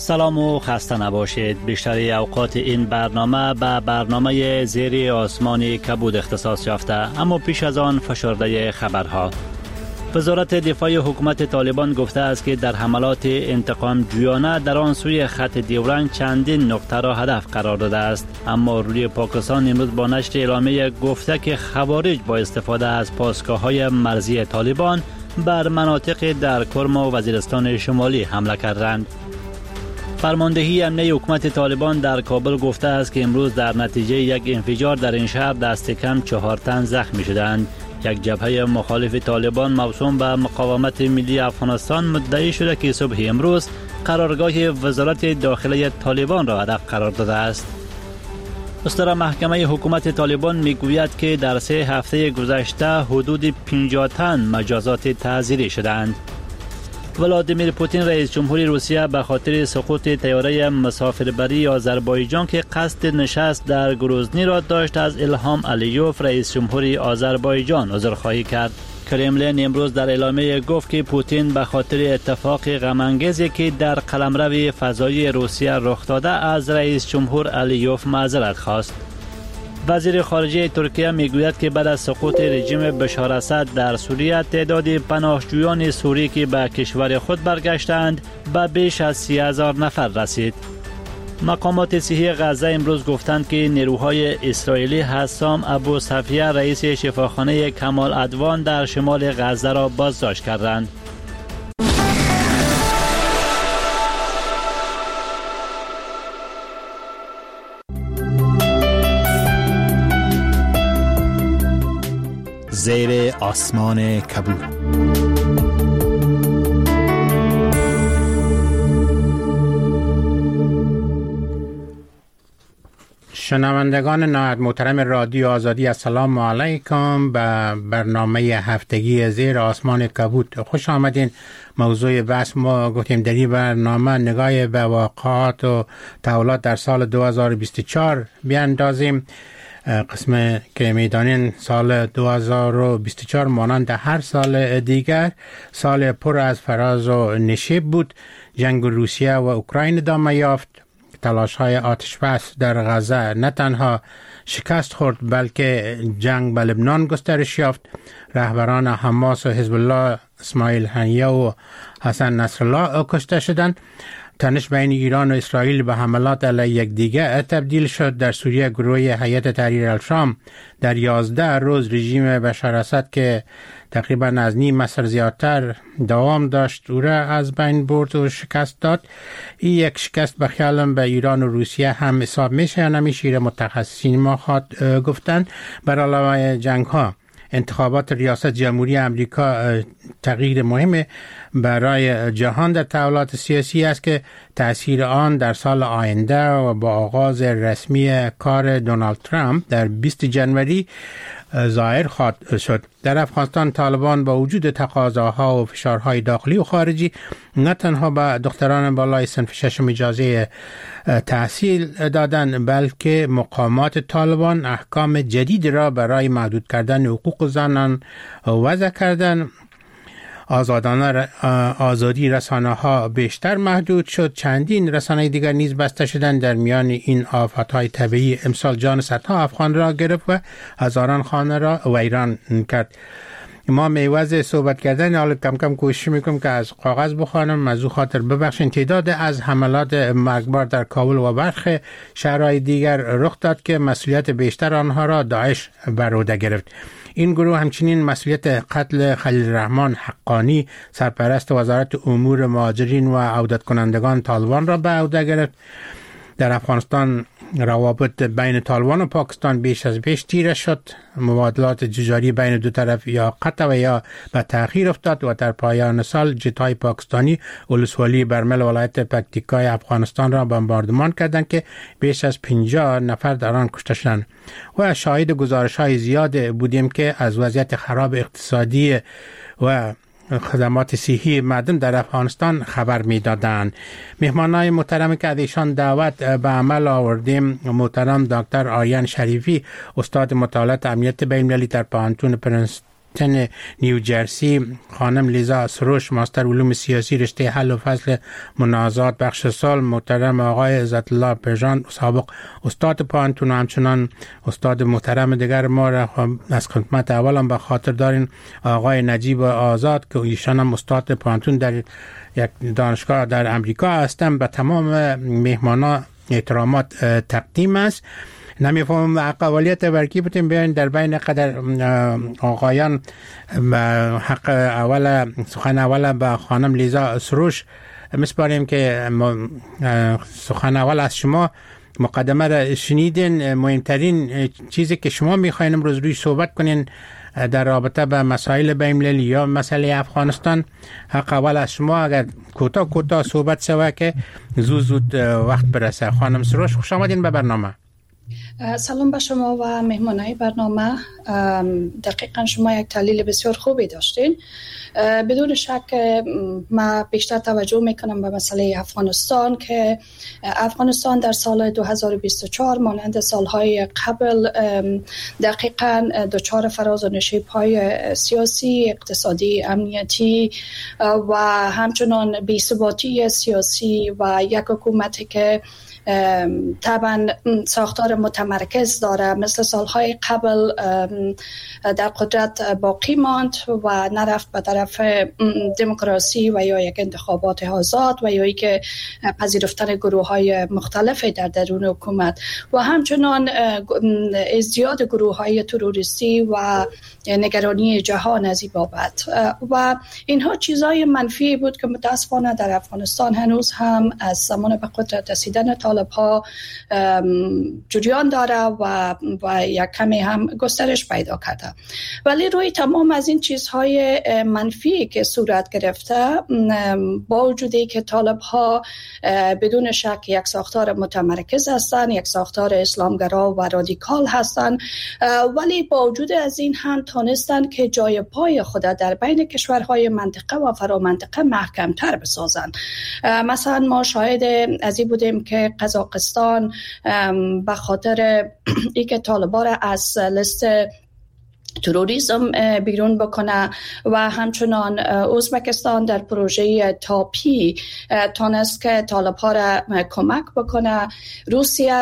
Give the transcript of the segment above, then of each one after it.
سلام و خسته نباشید. بیشتر اوقات این برنامه به برنامه زیر آسمان کبود اختصاص یافته، اما پیش از آن فشرده خبرها. وزارت دفاع حکومت طالبان گفته است که در حملات انتقام جویانه در آن سوی خط دیورنگ چندین نقطه را هدف قرار داده است، اما روی پاکستان امروز با نشر اعلامیه گفته که خوارج با استفاده از پاسگاه‌های مرزی طالبان بر مناطق در کرم و وزیرستان شمالی حمله کردند. فرماندهی امنیه حکومت طالبان در کابل گفته است که امروز در نتیجه یک انفجار در این شهر دست کم 4 تن زخمی شدند. یک جبهه مخالف طالبان موسوم به مقاومت ملی افغانستان مدعی شده که صبح امروز قرارگاه وزارت داخله طالبان را هدف قرار داده است. مصدر محکمه حکومت طالبان میگوید که در 3 هفته گذشته حدود 50 تن مجازات تعزیری شدند. ولادیمیر پوتین رئیس جمهوری روسیه به خاطر سقوط طیاره مسافربری آذربایجان که قصد نشست در گروزنی را داشت از الهام علیوف رئیس جمهوری آذربایجان عذرخواهی کرد. کرملین امروز در اعلامیه گفت که پوتین به خاطر اتفاق غم‌انگیزی که در قلمرو فضایی روسیه رخ داده از رئیس جمهور علیوف معذرت خواست. وزیر خارجه ترکیه میگوید که بعد از سقوط رژیم بشار اسد در سوریه تعداد پناهجویان سوری که به کشور خود برگشتند به بیش از 30,000 نفر رسید. مقامات صحی غزه امروز گفتند که نیروهای اسرائیلی حسام ابو صفیه رئیس شفاخانه کمال عدوان در شمال غزه را بازداشت کردند. زیر آسمان کبود. شنوندگان نهایت محترم رادیو آزادی، السلام علیکم به برنامه هفتگی زیر آسمان کبود. خوش آمدین. موضوع بحث ما گفتیم در این برنامه نگاه به واقعات و تحولات در سال 2024 بیاندازیم. قسم که میدانین سال 2024 مانند هر سال دیگر سال پر از فراز و نشیب بود. جنگ روسیه و اوکراین ادامه یافت. تلاش‌های آتش‌بس در غزه نه تنها شکست خورد بلکه جنگ به لبنان گسترش یافت. رهبران حماس و حزب الله اسماعیل هنیه و حسن نصرالله کشته شدند. تنش بین ایران و اسرائیل به حملات علیه یکدیگر تبدیل شد. در سوریه گروه هیئت تحریر الشام در 11 روز رژیم بشار اسد که تقریبا از نیم عصر زیادتر دوام داشت او را از بین برد و شکست داد. این یک شکست به خیالم به ایران و روسیه هم حساب میشه یا نمیشه؟ متخصصین ما گفتند. بر علاوه جنگ ها انتخابات ریاست جمهوری امریکا تغییر مهم برای جهان در تحولات سیاسی است که تأثیر آن در سال آینده و با آغاز رسمی کار دونالد ترامپ در 20 جنوری ظاهر خواهد شد. در افغانستان طالبان با وجود تقاضاها و فشارهای داخلی و خارجی نه تنها به دختران بالای صنف ششم اجازه تحصیل دادند بلکه مقامات طالبان احکام جدید را برای محدود کردن حقوق زنان وضع کردند. آزادی رسانه ها بیشتر محدود شد. چندین رسانه دیگر نیز بسته شدند. در میان این آفت‌های طبیعی امسال جان صدها افغان را گرفت و هزاران خانه را ویران کرد. ما میوز صحبت کردن حالا کم کم کوشش میکنم که از کاغذ بخوانم. از او خاطر ببخشید. تعداد از حملات مرگبار در کابل و برخی شهرهای دیگر رخ داد که مسئولیت بیشتر آنها را داعش بر عهده گرفت. این گروه همچنین مسئولیت قتل خلیل الرحمن حقانی سرپرست وزارت امور مهاجرین و عودت کنندگان طالبان را به عهده گرفت. در افغانستان روابط بین طالبان و پاکستان بیش از پیش تیره شد. مبادلات تجاری بین دو طرف یا قطع و یا به تأخیر افتاد و در پایان سال جت‌های پاکستانی ولسوالی برمل ولایت پکتیکای افغانستان را بمباردمان کردند که بیش از 50 نفر در آن کشته شدند و شاهد گزارش‌های زیاد بودیم که از وضعیت خراب اقتصادی و خدمات صحی مردم در افغانستان خبر می‌دادند. مهمانان محترم که از ایشان دعوت به عمل آوردیم، محترم دکتر آریان شریفی، استاد مطالعات امنیت بین‌المللی در پانتون استن نیوجرسی، خانم لیزا سروش ماستر علوم سیاسی رشته حل و فصل منازعات بخش سال، محترم آقای عزت الله پژان سابق استاد پانتون و همچنان استاد محترم دیگر ما را از خدمت اولم به خاطر دارین آقای نجیب آزاد که ایشان هم استاد پانتون در یک دانشگاه در امریکا هستن. به تمام مهمانان احترامات تقدیم است. نمیفهمم اقوالیت برکی بودیم بیاین در بین قدر آقایان حق اول سخن اول به خانم لیزا سروش میسپاریم که سخن اول از شما مقدمه را شنیدین. مهمترین چیزی که شما میخواین امروز روی صحبت کنین در رابطه به مسائل بین‌المللی یا مسئله افغانستان، حق اول از شما اگر کوتاه صحبت شود که زود وقت برسه. خانم سروش خوش آمدین به برنامه. سلام به شما و مهمانای برنامه. دقیقا شما یک تحلیل بسیار خوبی داشتین. بدون شک من بیشتر توجه میکنم به مسئله افغانستان که افغانستان در سال 2024 مانند سالهای قبل دقیقا دچار فراز و نشیب‌های سیاسی، اقتصادی، امنیتی و همچنان بی‌ثباتی سیاسی و یک حکومتی که طبعا ساختار متمرکز داره مثل سالهای قبل در قدرت باقی ماند و نرفت به طرف دموکراسی و یا یک انتخابات آزاد و یا که پذیرفتن گروه‌های مختلفی در درون حکومت و همچنان ازدیاد گروه‌های تروریستی و نگرانی جهان از این بابت و اینها چیزای منفی بود که متاسفانه در افغانستان هنوز هم از زمان به قدرت رسیدن طالب‌ها جریان داره و یک کمی هم گسترش پیدا کرده. ولی روی تمام از این چیزهای منفی که صورت گرفته، با وجودی که طالب‌ها بدون شک یک ساختار متمرکز هستند، یک ساختار اسلامگرا و رادیکال هستند، ولی با وجود از این هم تانستند که جای پای خود در بین کشورهای منطقه و فرامنطقه محکم‌تر بسازند. مثلا ما شاهد از این بودیم که قزاقستان به خاطر اینکه طالبان را از لیست تروریسم بیرون بکنه و همچنان ازبکستان در پروژه تاپی تونست که طالب‌ها را کمک بکنه. روسیه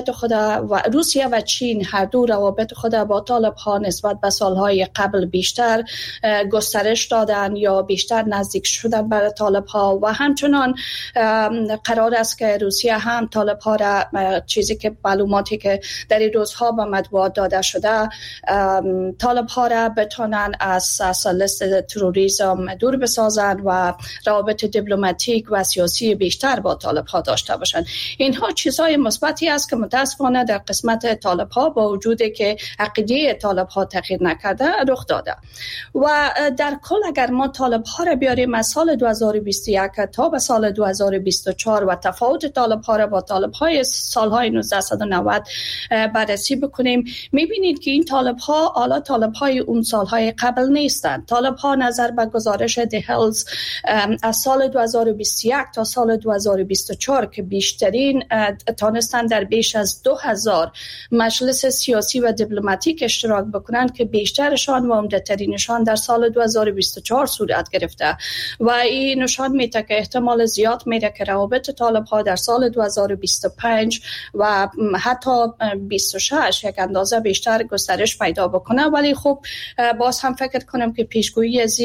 و چین هر دو روابط خود با طالب‌ها نسبت به سالهای قبل بیشتر گسترش دادن یا بیشتر نزدیک شدن برای طالب‌ها و همچنان قرار است که روسیه هم طالب‌ها را چیزی که معلوماتی که در این روزها به مطبوعات داده شده طالب‌ها را بتونن از لیست تروریسم دور بسازن و روابط دیپلماتیک و سیاسی بیشتر با طالب‌ها داشته باشن. اینها چیزهای مثبتی است که متاسفانه در قسمت طالب‌ها با وجودی که عقیده طالب‌ها تغییر نکرده رخ داده. و در کل اگر ما طالب‌ها را بیاریم از سال 2021 تا به سال 2024 و تفاوت طالب‌ها را با طالب‌های سالهای 1990 بررسی بکنیم، می‌بینید که این طالب‌ها حالا طالب‌های اون سالهای قبل نیستند. طالب‌ها نظر به گزارش دهلز از سال 2021 تا سال 2024 که بیشترین تانستند در بیش از 2000 مجلس سیاسی و دیپلماتیک اشتراک بکنند که بیشترشان و عمده‌ترینشان در سال 2024 صورت گرفته و این نشان میده که احتمال زیاد میره که روابط طالب‌ها در سال 2025 و حتی 26 یک اندازه بیشتر گسترش پیدا بکنه. ولی خب باز هم فکر کنم که پیشگویی از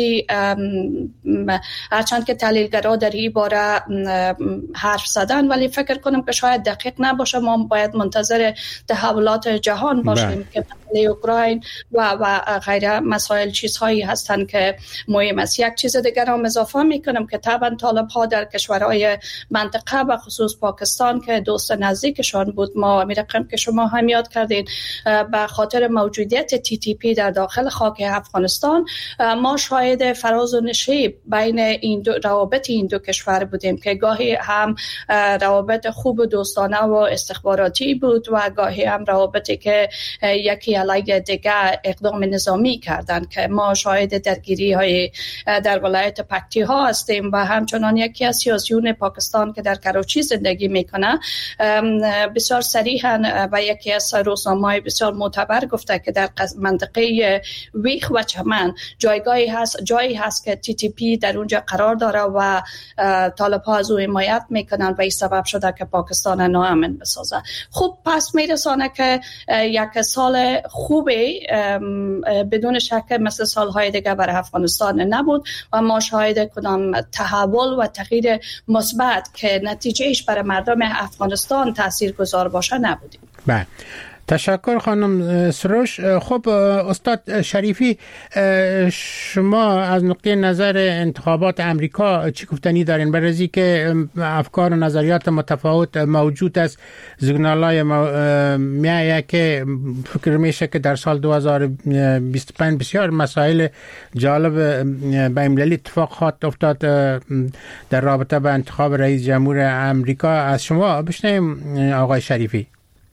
هرچند که تحلیلگرا در این باره حرف زدن ولی فکر کنم که شاید دقیق نباشه. ما باید منتظر تحولات جهان باشیم که مسئله اوکراین و غیره مسائل چیزهایی هستند که مهم است. یک چیز دیگر هم اضافه میکنم که طبعا طالب‌ها در کشورهای منطقه و خصوص پاکستان که دوست نزدیکشان بود، ما میرقم که شما هم یاد کردین به خاطر موجودیت TTP در داخل خاک افغانستان ما شاهد فراز و نشیب بین این روابط این دو کشور بودیم که گاهی هم روابط خوب و دوستانه و استخباراتی بود و گاهی هم روابطی که یکی علیه دیگه اقدام نظامی کردند که ما شاهد درگیری های در ولایت پکتیها هستیم و همچنان یکی از سیاسیون پاکستان که در کراچی زندگی میکنه بسیار صریحاً و یکی از روزنامه‌های بسیار معتبر گفته که در منطقه ویخ و چمن جایی هست که TTP در اونجا قرار داره و طالب‌ها از او حمایت میکنن و این سبب شده که پاکستان ناامن بسازه. خب پس میرسانه که یک سال خوبی بدون شک مثل سالهای دیگه برای افغانستان نبود و ما شاهد کدام تحول و تغییر مثبت که نتیجهش برای مردم افغانستان تاثیرگذار باشه نبودیم. بله، تشکر خانم سروش. خب استاد شریفی، شما از نقطه نظر انتخابات امریکا چی گفتنی دارین؟ برای که افکار و نظریات متفاوت موجود است، سیگنال‌های میایه که فکر میشه که در سال 2025 بسیار مسائل جالب بین‌المللی اتفاق خواهد افتاد در رابطه با انتخاب رئیس جمهور امریکا. از شما بشنویم آقای شریفی.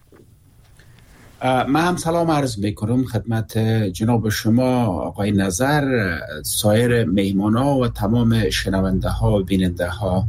من هم سلام عرض میکنم خدمت جناب شما آقای نظر، سایر مهمانا و تمام شنونده ها و بیننده ها.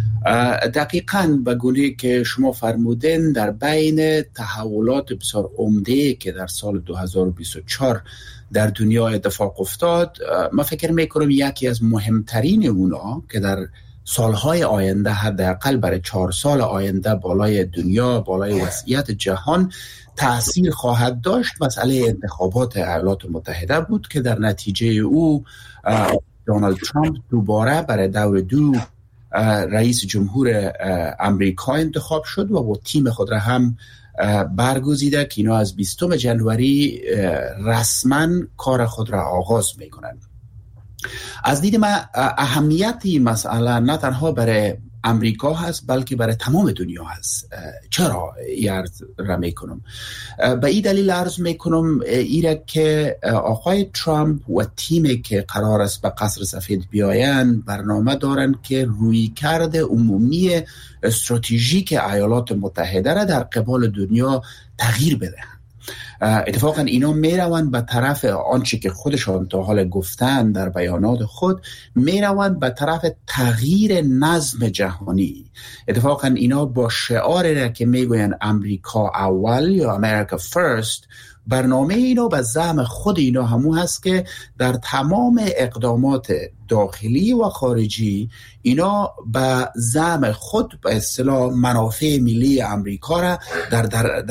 دقیقاً به گونه که شما فرمودین در بین تحولات بسیار عمده که در سال 2024 در دنیا اتفاق افتاد، من فکر میکنم یکی از مهمترین اونا که در سالهای آینده، حداقل برای 4 سال آینده بالای دنیا، بالای وضعیت جهان تأثیر خواهد داشت، مسئله انتخابات ایالات متحده بود که در نتیجه او دونالد ترامپ دوباره برای دور 2 رئیس جمهور امریکا انتخاب شد و با تیم خود را هم برگزیده که اینا از 20 جنوری رسما کار خود را آغاز میکنند. از دید من اهمیت این مسئله نه تنها برای امریکا هست بلکه برای تمام دنیا هست. چرا عرض را میکنم؟ به این دلیل عرض میکنم ایره که آقای ترامپ و تیمی که قرار است به قصر سفید بیاین برنامه دارن که رویکرد عمومی استراتژیک ایالات متحده را در قبال دنیا تغییر بدهند. اتفاقا اینا میروند به طرف آنچه که خودشان تا حال گفتن در بیانات خود، میروند به طرف تغییر نظم جهانی. اتفاقا اینا با شعاری را که میگوین امریکا اول یا امریکا فرست، برنامه اینا به زعم خود اینا همون هست که در تمام اقدامات داخلی و خارجی اینا به زعم خود به اصطلاح منافع ملی امریکا را در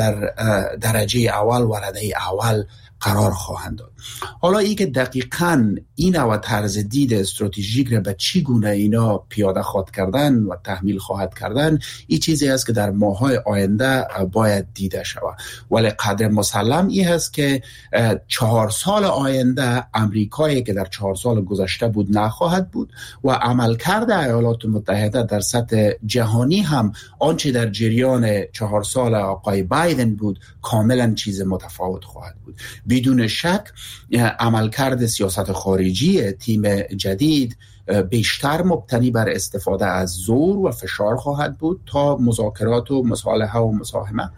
درجه اول و رده اول قرار خواهند داد. حالا ای که دقیقاً این و طرز دید استراتژیک را به چی گونه اینا پیاده خواهد کردن و تحمیل خواهد کردن، این چیزی است که در ماه‌های آینده باید دیده شود. ولی قدر مسلم این هست که 4 سال آینده امریکایی که در 4 سال گذشته بود نخواهد بود و عملکرد ایالات متحده در سطح جهانی هم آنچه در جریان 4 سال آقای بایدن بود کاملا چیز متفاوت خواهد بود. بدون شک عملکرد سیاست خارجی تیم جدید بیشتر مبتنی بر استفاده از زور و فشار خواهد بود تا مذاکرات و مصالحه و مساهمه،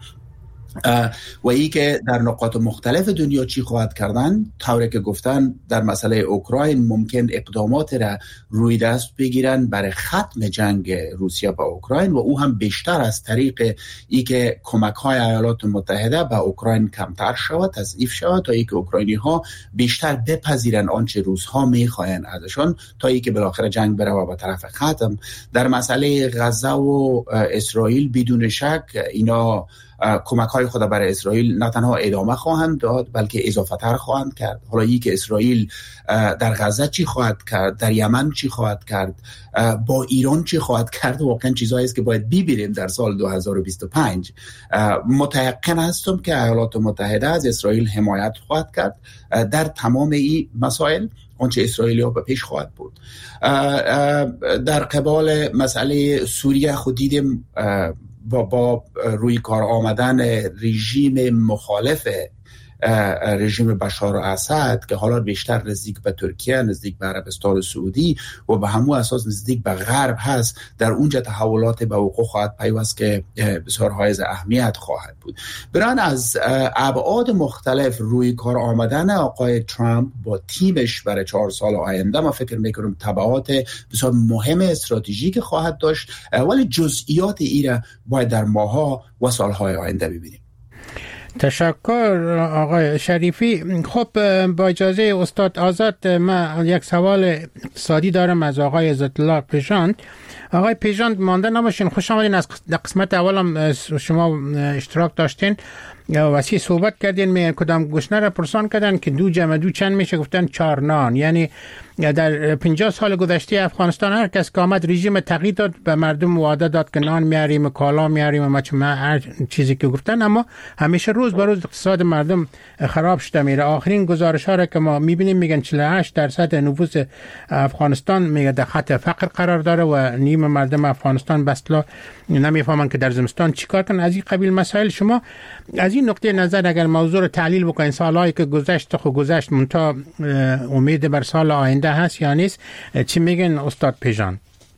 و ای که در نقاط مختلف دنیا چی خواهد کردن. طوری که گفتن در مسئله اوکراین ممکن اقدامات را روی دست بگیرن برای ختم جنگ روسیه با اوکراین و او هم بیشتر از طریق ای که کمک های ایالات متحده به اوکراین کمتر شود، تضعیف شود، تا ای که اوکراینی ها بیشتر بپذیرن آنچه روس ها میخواین ازشان، تا ای که بالاخره جنگ بره و به طرف ختم. در مسئله غزه و اسرائیل بدون شک اینا کمک های خود برای اسرائیل نه تنها ادامه خواهند داد بلکه اضافه تر خواهند کرد. حالا ای که اسرائیل در غزه چی خواهد کرد، در یمن چی خواهد کرد، با ایران چی خواهد کرد، واقعا چیزایی است که باید ببینیم در سال 2025. متيقن هستم که ایالات متحده از اسرائیل حمایت خواهد کرد در تمام این مسائل، آنچه اسرائیلی ها به پیش خواهد بود. در قبال مسئله سوریه خود دیدیم با روی کار آمدن رژیم مخالف رژیم بشار الاسد که حالا بیشتر نزدیک به ترکیه، نزدیک به عربستان سعودی و به همون اساس نزدیک به غرب هست، در اونجا تحولات به وقوع خواهد پیوست که بسیار حائز اهمیت خواهد بود. بران از ابعاد مختلف روی کار آمدن آقای ترامپ با تیمش برای 4 سال آینده ما فکر میکنم تبعات بسیار مهم استراتژیک خواهد داشت، ولی جزئیات ایره باید در ماها و سالهای آینده ببینیم. تشکر آقای شریفی. خب با اجازه استاد آزاد، من یک سوال اقتصادی دارم از آقای عزت‌الله پیژاند. آقای پیژاند مانده نباشین، خوش آمدین. از قسمت اولم شما اشتراک داشتین، وسیع صحبت کردین. می کدام گشنه را پرسان کردن که 2 جمع 2 چند میشه، گفتن 4 نان. یعنی در 50 سال گذشته افغانستان هر کس که آمد رژیم تغییر داد، به مردم وعده داد که نان میاریم، کالا میاریم، هر چیزی که گفتن، اما همیشه روز به روز اقتصاد مردم خراب شده میره. آخرین گزارش ها را که ما میبینیم میگن 48% نفوس افغانستان میگه در خط فقر قرار داره و نیم مردم افغانستان بسلا نمیفهمن که در زمستان چیکار کنن. از این قبیل مسائل شما از این نقطه نظر اگر موضوع رو تحلیل بکنین، سالهایی که گذشت خب گذشت، منتها امید بر سال آینده هست یا نیست، چی میگن استاد پیژان؟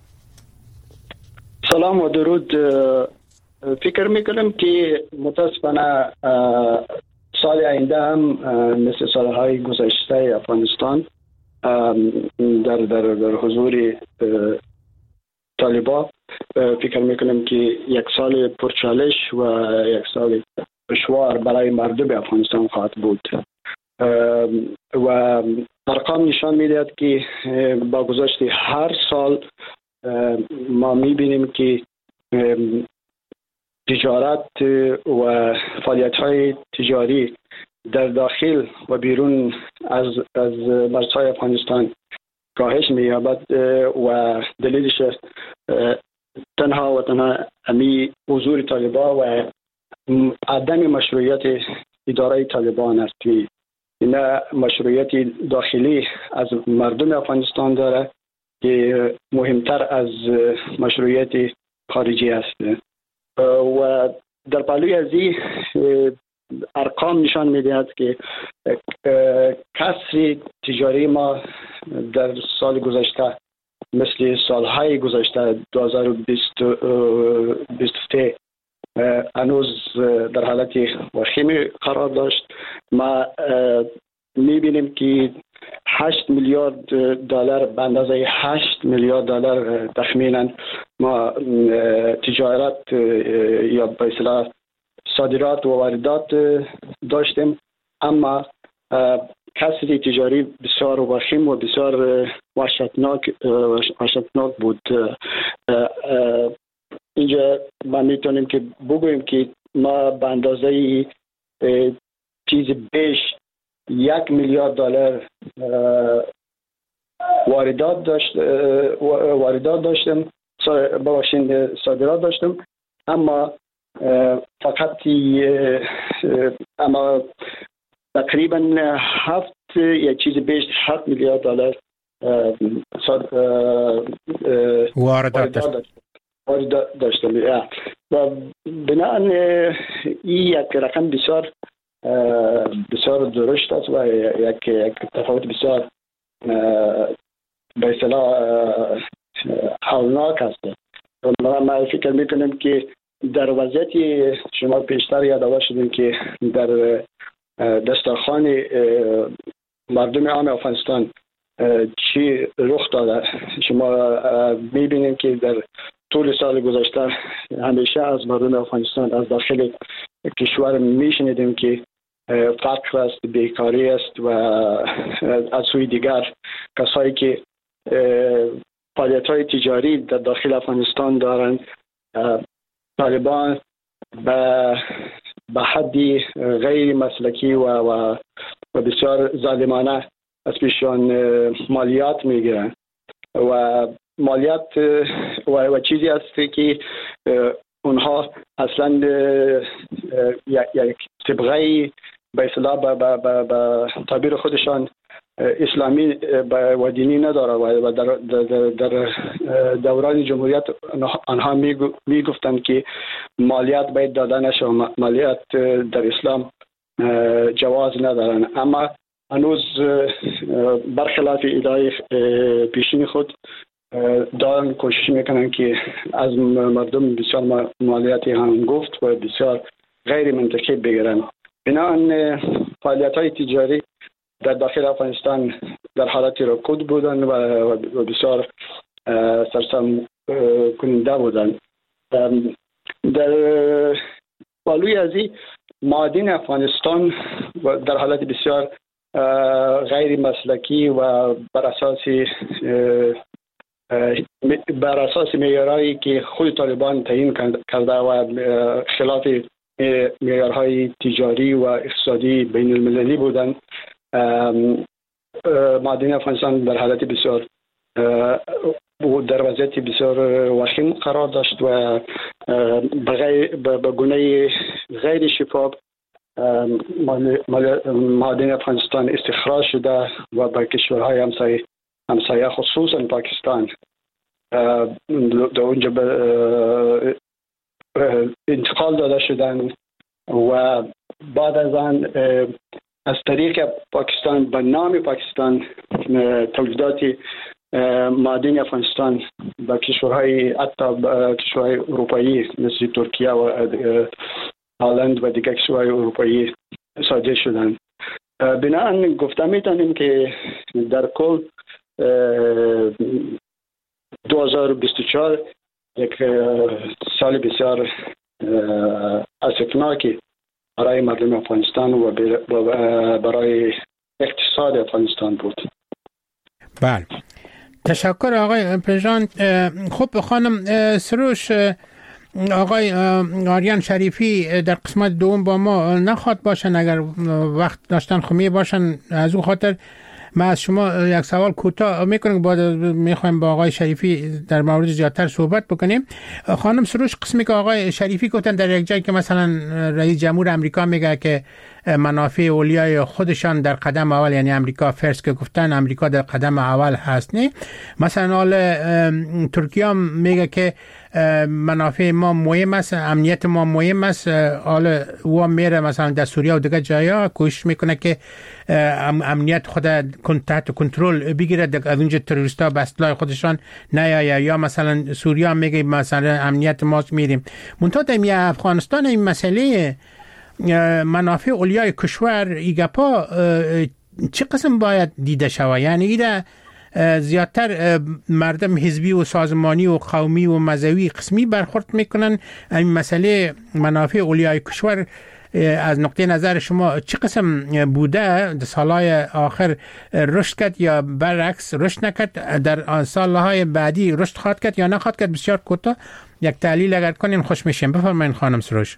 سلام و درود. فکر میکنم که متاسفانه سال آینده هم مثل سالهای گذشته افغانستان در حضور طالبان فکر میکنم که یک سال پرچالش و یک سال دشوار برای مردم افغانستان خواهد بود و ارقام نشان میدهد که با گذشت هر سال ما میبینیم که تجارت و فعالیت‌های تجاری در داخل و بیرون از مرزهای افغانستان کاهش می‌یابد و دلیلش تنها امی حضور طالبان و عدم مشروعیت اداره طالبان است. این مشروعیت داخلی از مردم افغانستان داره که مهمتر از مشروعیت خارجی است و در پهلوی از این ارقام نشان میدهد که کسر تجاری ما در سال گذشته مثل سالهای گذشته 2023 هنوز در حالت وخیم قرار داشت. ما میبینیم که 8 میلیارد دلار به اندازه 8 میلیارد دلار تخمینا ما تجارت یا به اصطلاح صادرات و واردات داشتیم، اما کسری تجاری بسیار وخیم و بسیار وحشتناک بود. اینجا ما میتونیم که بگوییم که ما به اندازه چیز بیش 1 میلیارد دلار واردات داشتیم، صادرات داشتیم، اما فقط تقریبا 7 یا چیز بیش 7 میلیارد دلار واردات داشتیم و بناء این یک رقم بسیار درشت است و یک تفاوت بسیار به اصطلاح هولناک است. ما فکر میکنم که در وضعیت شما پیشتر یادآور شدیم که در دسترخوان مردم عام افغانستان چی رخ داده. شما میبینید که در طول سال گذشته همیشه از مردم افغانستان از داخل کشور میشنیدیم که فقر است، بیکاری است و از سوی دیگر کسایی که فعالیت‌های تجاری در داخل افغانستان دارند طالبان به حدی غیر مسلکی و بسیار ظالمانه از پیشان مالیات میگیرن و مالیات و چیزی است که اونها اصلا یک طبقه به اصطلاح به تعبیر خودشان اسلامی و دینی نداره و در دوران جمهوریت آنها میگفتند که مالیات باید داده نشه. مالیات در اسلام جواز ندارن. اما هنوز برخلاف ایدای پیشین خود دارن کوشش میکنن که از مردم بسیار مالیاتی هم گفت و بسیار غیر منطقی بگیرن. بنابراین فعالیت های تجاری در داخل افغانستان در حالت رکود بودن و بسیار سرسام کننده بودن. در بالوی ازی معادن افغانستان در حالت بسیار غیر مسلکی و بر اساس معیارهایی که خود طالبان تعیین کرده و خلاف معیارهای تجاری و اقتصادی بین المللی بودن، معادن افغانستان در حالت بسیار در وضعیت بسیار وخیم قرار داشت و به گونه غیر شفاف معادن افغانستان استخراج شده و به کشورهای همسایه خصوصا پاکستان در اونجا انتقال داده شدن و بعد از آن از طریق پاکستان به نام پاکستان تولیدات معادن افغانستان به کشورهای اروپایی مثل ترکیه و هلند و دیگر کشورهای اروپایی صادر شدند. بنابراین گفته میتونیم که در کل 2024 یک سال بسیار اسفناکی برای مردم افغانستان و برای اقتصاد افغانستان بود. بله، تشکر آقای پژمان. خب خانم سروش، آقای آریان شریفی در قسمت دوم با ما نخواد باشن، اگر وقت داشتن خمیه باشن. از اون خاطر من از شما یک سوال کوتاه میکنم، بعد میخوایم با آقای شریفی در مورد زیادتر صحبت بکنیم. خانم سروش، قسمی که آقای شریفی گفتن در یک جایی که مثلا رئیس جمهور امریکا میگه که منافع اولیای خودشان در قدم اول، یعنی امریکا فرست که گفتن امریکا در قدم اول هست، نه مثلا حال ترکیه هم میگه که منافع ما مهم است، امنیت ما مهم است. حالا او میره مثلا در سوریه و دیگر جایا کوشش میکنه که امنیت خود تحت کنترل بگیره، از اونجا تروریستا به اصطلاح خودشان نیاید. یا مثلا سوریه هم میگه مثلا امنیت ما میریم. منتها در افغانستان این مسئله منافع اولیای کشور ایگپا چه قسم باید دیده شود؟ یعنی ایده زیادتر مردم حزبی و سازمانی و قومی و مذهبی قسمی برخورد میکنن. این مسئله منافع اولیای کشور از نقطه نظر شما چه قسم بوده؟ در سالهای آخر رشد کرد یا برعکس رشد نکرد؟ در سالهای بعدی رشد خواهد کرد یا نخواهد کرد؟ بسیار کوتاه یک تحلیل اگر کنین خوش میشیم. بفرمایید خانم سروش.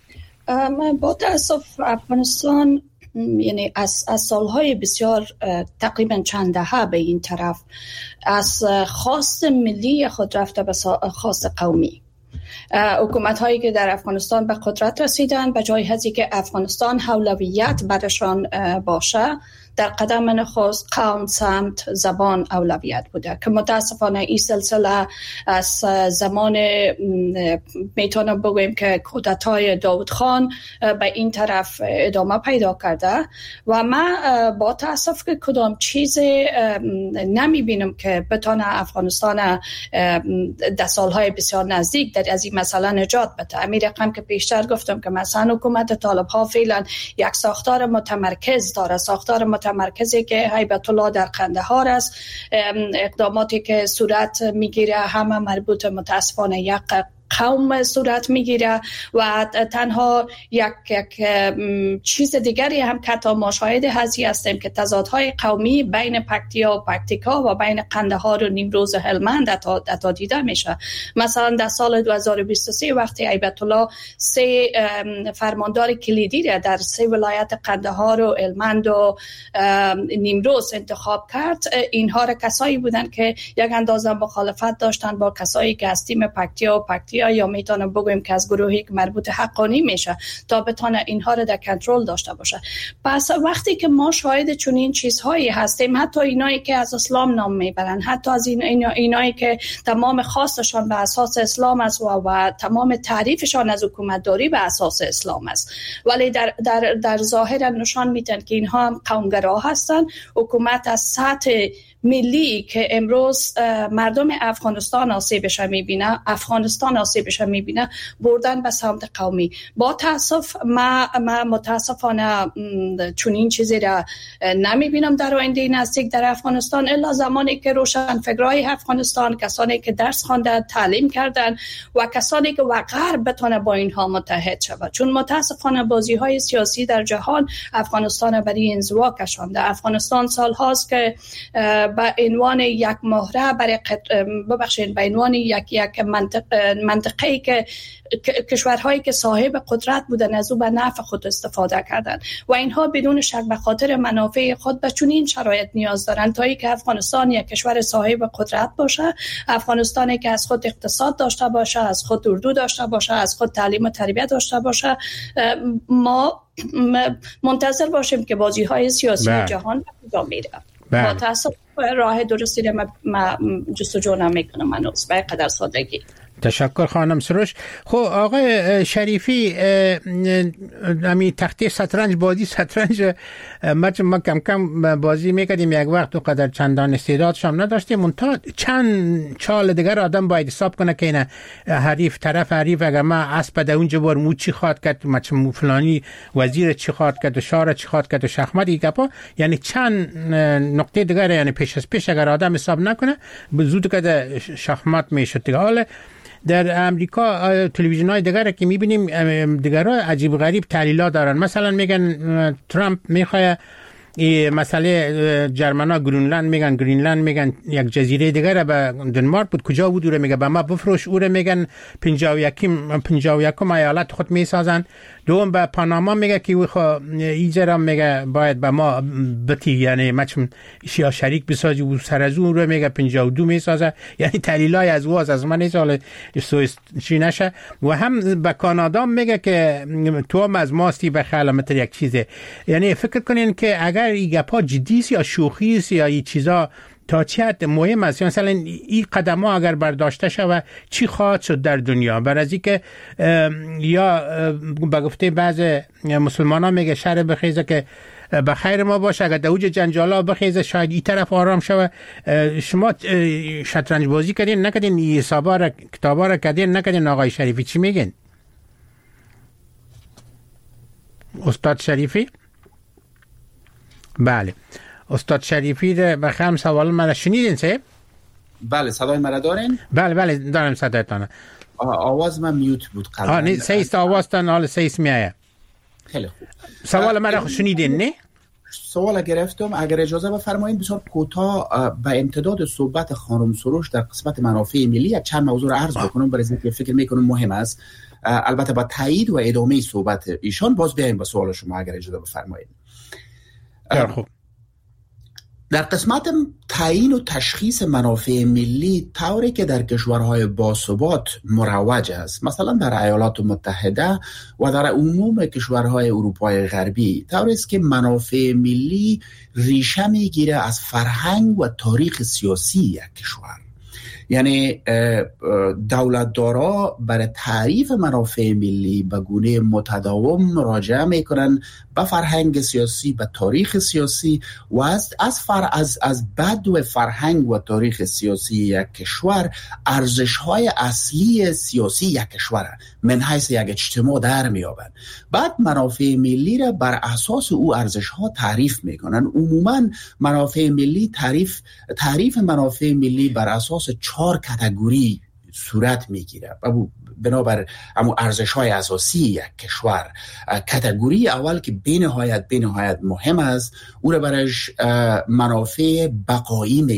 با تأسف افغانستان یعنی از سالهای بسیار تقریبا چند دهه به این طرف از خواست ملی خود رفته به خواست قومی. حکومت هایی که در افغانستان به قدرت رسیدن به جای هزی که افغانستان اولویت برشان باشه، در قدم نخست قوم، سمت، زبان اولویت بوده که متاسفانه این سلسله از زمان میتونم بگویم که کودتای داود خان به این طرف ادامه پیدا کرده و من با تاسف که کدام چیز نمی بینم که بتونه افغانستان در سالهای بسیار نزدیک در از این مسئله نجات بده. امیر رقم که پیشتر گفتم که مثلا حکومت طالب ها فعلا یک ساختار متمرکز داره، ساختار متمرکزی که هیبت الله در قندهار است. اقداماتی که صورت میگیره همه مربوط متاسفانه یک قوم صورت میگیره و تنها یک چیز دیگری هم که تا مشاهده هستی هستیم که تضادهای قومی بین پکتیا و پکتیکا و بین قندهار و نیمروز هلمند تا دیده میشه. مثلا در سال 2023 وقتی هیبت الله 3 فرماندار کلیدی را در 3 ولایت قندهار و هلمند و نیمروز انتخاب کرد، اینها را کسایی بودند که یک اندازه مخالفت داشتند با کسایی که از تیم پکتیا و پکتیا مافیا یا میتونم بگویم که از گروهی که مربوط حقانی میشه تا بتونه اینها رو در کنترل داشته باشه. پس وقتی که ما شاهد چنین چیزهایی هستیم، حتی اینایی که از اسلام نام میبرن، حتی از اینایی که تمام خواستشان به اساس اسلام است و تمام تعریفشان از حکومتداری به اساس اسلام است، ولی در ظاهر نشان میدن که اینها هم قومگرا هستن. حکومت از سطح ملی که امروز مردم افغانستان آسیبش میبینه، افغانستان آسیبش میبینه، بردن به سمت قومی. با تاسف ما متاسفانه چنین چیزی را نمیبینم در آینده نزدیک در افغانستان، الا زمانی که روشن فکرای افغانستان، کسانی که درس خواندن، تعلیم کردن و کسانی که غرب بتونه با اینها متحد شود. چون متاسفانه بازی‌های سیاسی در جهان افغانستان برای انزوا کشانده. افغانستان سال هاست که به عنوان یک مهره برای به عنوان یک منطقه‌ای که کشورهایی که صاحب قدرت بودن از او به نفع خود استفاده کردن و اینها بدون شک به خاطر منافع خود به چنین شرایط نیاز دارن تا اینکه افغانستان یک کشور صاحب قدرت باشه، افغانستانی که از خود اقتصاد داشته باشه، از خود اردو داشته باشه، از خود تعلیم و تربیت داشته باشه. ما منتظر باشیم که بازی‌های سیاسی جهان کجا میره. با تاسف راه درستی را ما جستجو نمیکنم هنوز به قدر سادگی. تشکر خانم سروش. خب آقای شریفی، امی تخته بازی شطرنج ما کم کم بازی میکردیم یک وقت، و قدر چندان استعدادش هم نداشتیم. منتها چند چال دیگر آدم باید حساب کنه که اینه حریف اگر ما اسب ده اونجا بار مو چی خواد کرد، مو فلانی وزیر چی خواد کرد و شاه چی خواد کرد و شخمت ای گپا، یعنی چند نقطه دیگر، یعنی پیش اگر آدم حساب نکنه زود که شخمت میشه دیگه. حالا در امریکا تلویزیون‌های دیگر که می‌بینیم دیگرها عجیب غریب تحلیلات دارن. مثلا میگن ترامپ میخواد مسئله جرمنا گرینلند میگن یک جزیره دیگر به دنمارک بود، کجا بود رو میگه به ما بفروش، او رو میگن 51 ایالت خود میسازن. دوم به پاناما میگه که ایجرا میگه باید به ما بتی، یعنی مچم شیا شریک بسازی، و سر از اون رو میگه 52 میسازه. یعنی تحلیلای از واز از من سال چی نشه. و هم به کانادا میگه که تو هم از ماستی به خیلمتر یک چیزه. یعنی فکر کنین که اگر این گپا جدی یا شوخی یا این چیزا تا چه حد مهم است، مثلا این قدم ها اگر برداشته شود چی خواهد شد در دنیا؟ برای اینکه یا به گفته بعض مسلمان ها میگه شر بخیزه که به خیر ما باشه، اگر دوج جنجالا بخیزه شاید این طرف آرام شود. شما شطرنج بازی کردین نکردین؟ این حسابا را کتابا را کردین نکردین؟ آقای شریفی چی میگن؟ استاد شریفی؟ بله استاد شریفی به خم سوال من شنیدین سه؟ بله صدای من دارین؟ بله دارم صدایتان. آواز من میوت بود قبلا. نه سیست آوازتان حال سیست میایه. خیلی خوب. سوال من شنیدین نه؟ سوال گرفتم، اگر اجازه بفرمایید بسیار کوتاه به امتداد صحبت خانم سروش در قسمت منافع ملی چند موضوع را عرض بکنم، برای اینکه فکر میکنم مهم است. البته با تایید و ادامه صحبت ایشان باز بیایم به سوال شما اگر اجازه بفرمایید. خوب. در قسمت تعیین و تشخیص منافع ملی، طوری که در کشورهای باثبات مروج است، مثلا در ایالات متحده و در عموم کشورهای اروپای غربی، طوری است که منافع ملی ریشه میگیره از فرهنگ و تاریخ سیاسی یک کشور. یعنی دولتدارا برای تعریف منافع ملی به گونه متداوم مراجعه میکنن به فرهنگ سیاسی، به تاریخ سیاسی و از بدو فرهنگ و تاریخ سیاسی یک کشور ارزش‌های اصلی سیاسی یک کشور من حیث یک اجتماع در میابند. بعد منافع ملی را بر اساس او ارزش‌ها تعریف میکنن. عموما منافع ملی تعریف منافع ملی بر اساس 4 کاتگوری صورت میگیره بنابر همون ارزش‌های اساسی یک کشور. کاتگوری اول که بینهایت مهم است، او را برایش منافع بقایی میگن.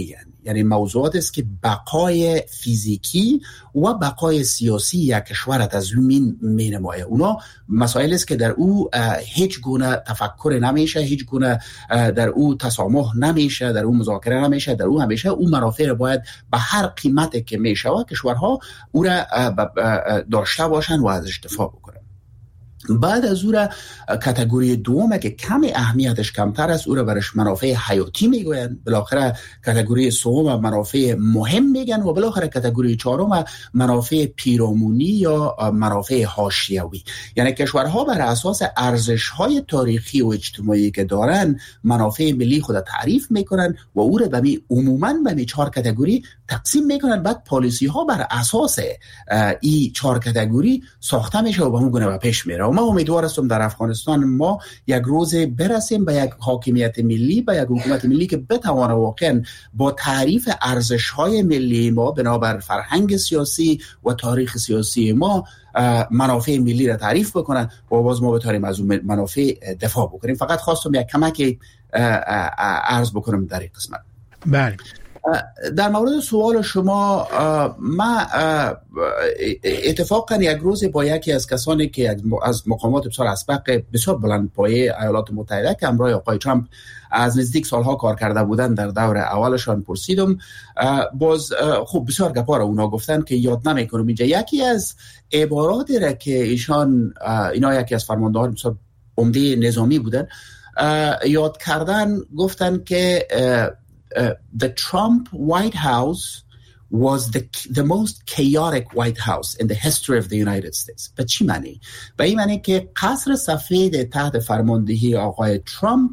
یعنی موضوعات است که بقای فیزیکی و بقای سیاسی یک کشور از زمین می‌نماید. اونا مسائل است که در او هیچ گونه تفکر نمیشه، هیچ گونه در او تسامح نمیشه، در او مذاکره نمیشه، در او همیشه او منافع باید به هر قیمتی که میشه و کشورها او را داشته باشن و ازش دفاع بکنن. بعد از او را کاتگوری دومه که کم اهمیتش کمتر است، او را برش منافع حیاتی میگوین. بالاخره کاتگوری سوم منافع مهم میگن و بالاخره کاتگوری چهارم منافع پیرامونی یا منافع حاشیوی. یعنی کشورها بر اساس ارزش‌های تاریخی و اجتماعی که دارن منافع ملی خود تعریف میکنن و او را عموماً به 4 کاتگوری تقسیم میکنن. بعد پالیسی ها بر اساس این 4 کاتگوری ساخته میشه و به اون گونه پیش میره. ما امیدوار هستم در افغانستان ما یک روز برسیم به یک حاکمیت ملی، به یک حکومت ملی که بتواند واقعا با تعریف ارزش‌های ملی ما بنابر فرهنگ سیاسی و تاریخ سیاسی ما منافع ملی را تعریف بکنن و باز ما بتونیم از اون منافع دفاع بکنیم. فقط خواستم یک کمک عرض بکنم در این قسمت. بله. در مورد سوال شما، ما اتفاقا یک روز با یکی از کسانی که از مقامات بسیار اسبق بسیار بلند پایه ایالات متحده که همراه آقای ترامپ از نزدیک سالها کار کرده بودن در دور اولشان پرسیدم. باز خب بسیار گپا را اونا گفتن که یاد نمیکنم اینجا. یکی از عباراتی را که اینا یکی از فرماندهان بسیار عمده نظامی بودن یاد کردن، گفتن که the Trump White House was the most chaotic White House in the history of the United States. به چی معنی؟ به این معنی که قصر سفید تحت فرماندهی آقای ترامپ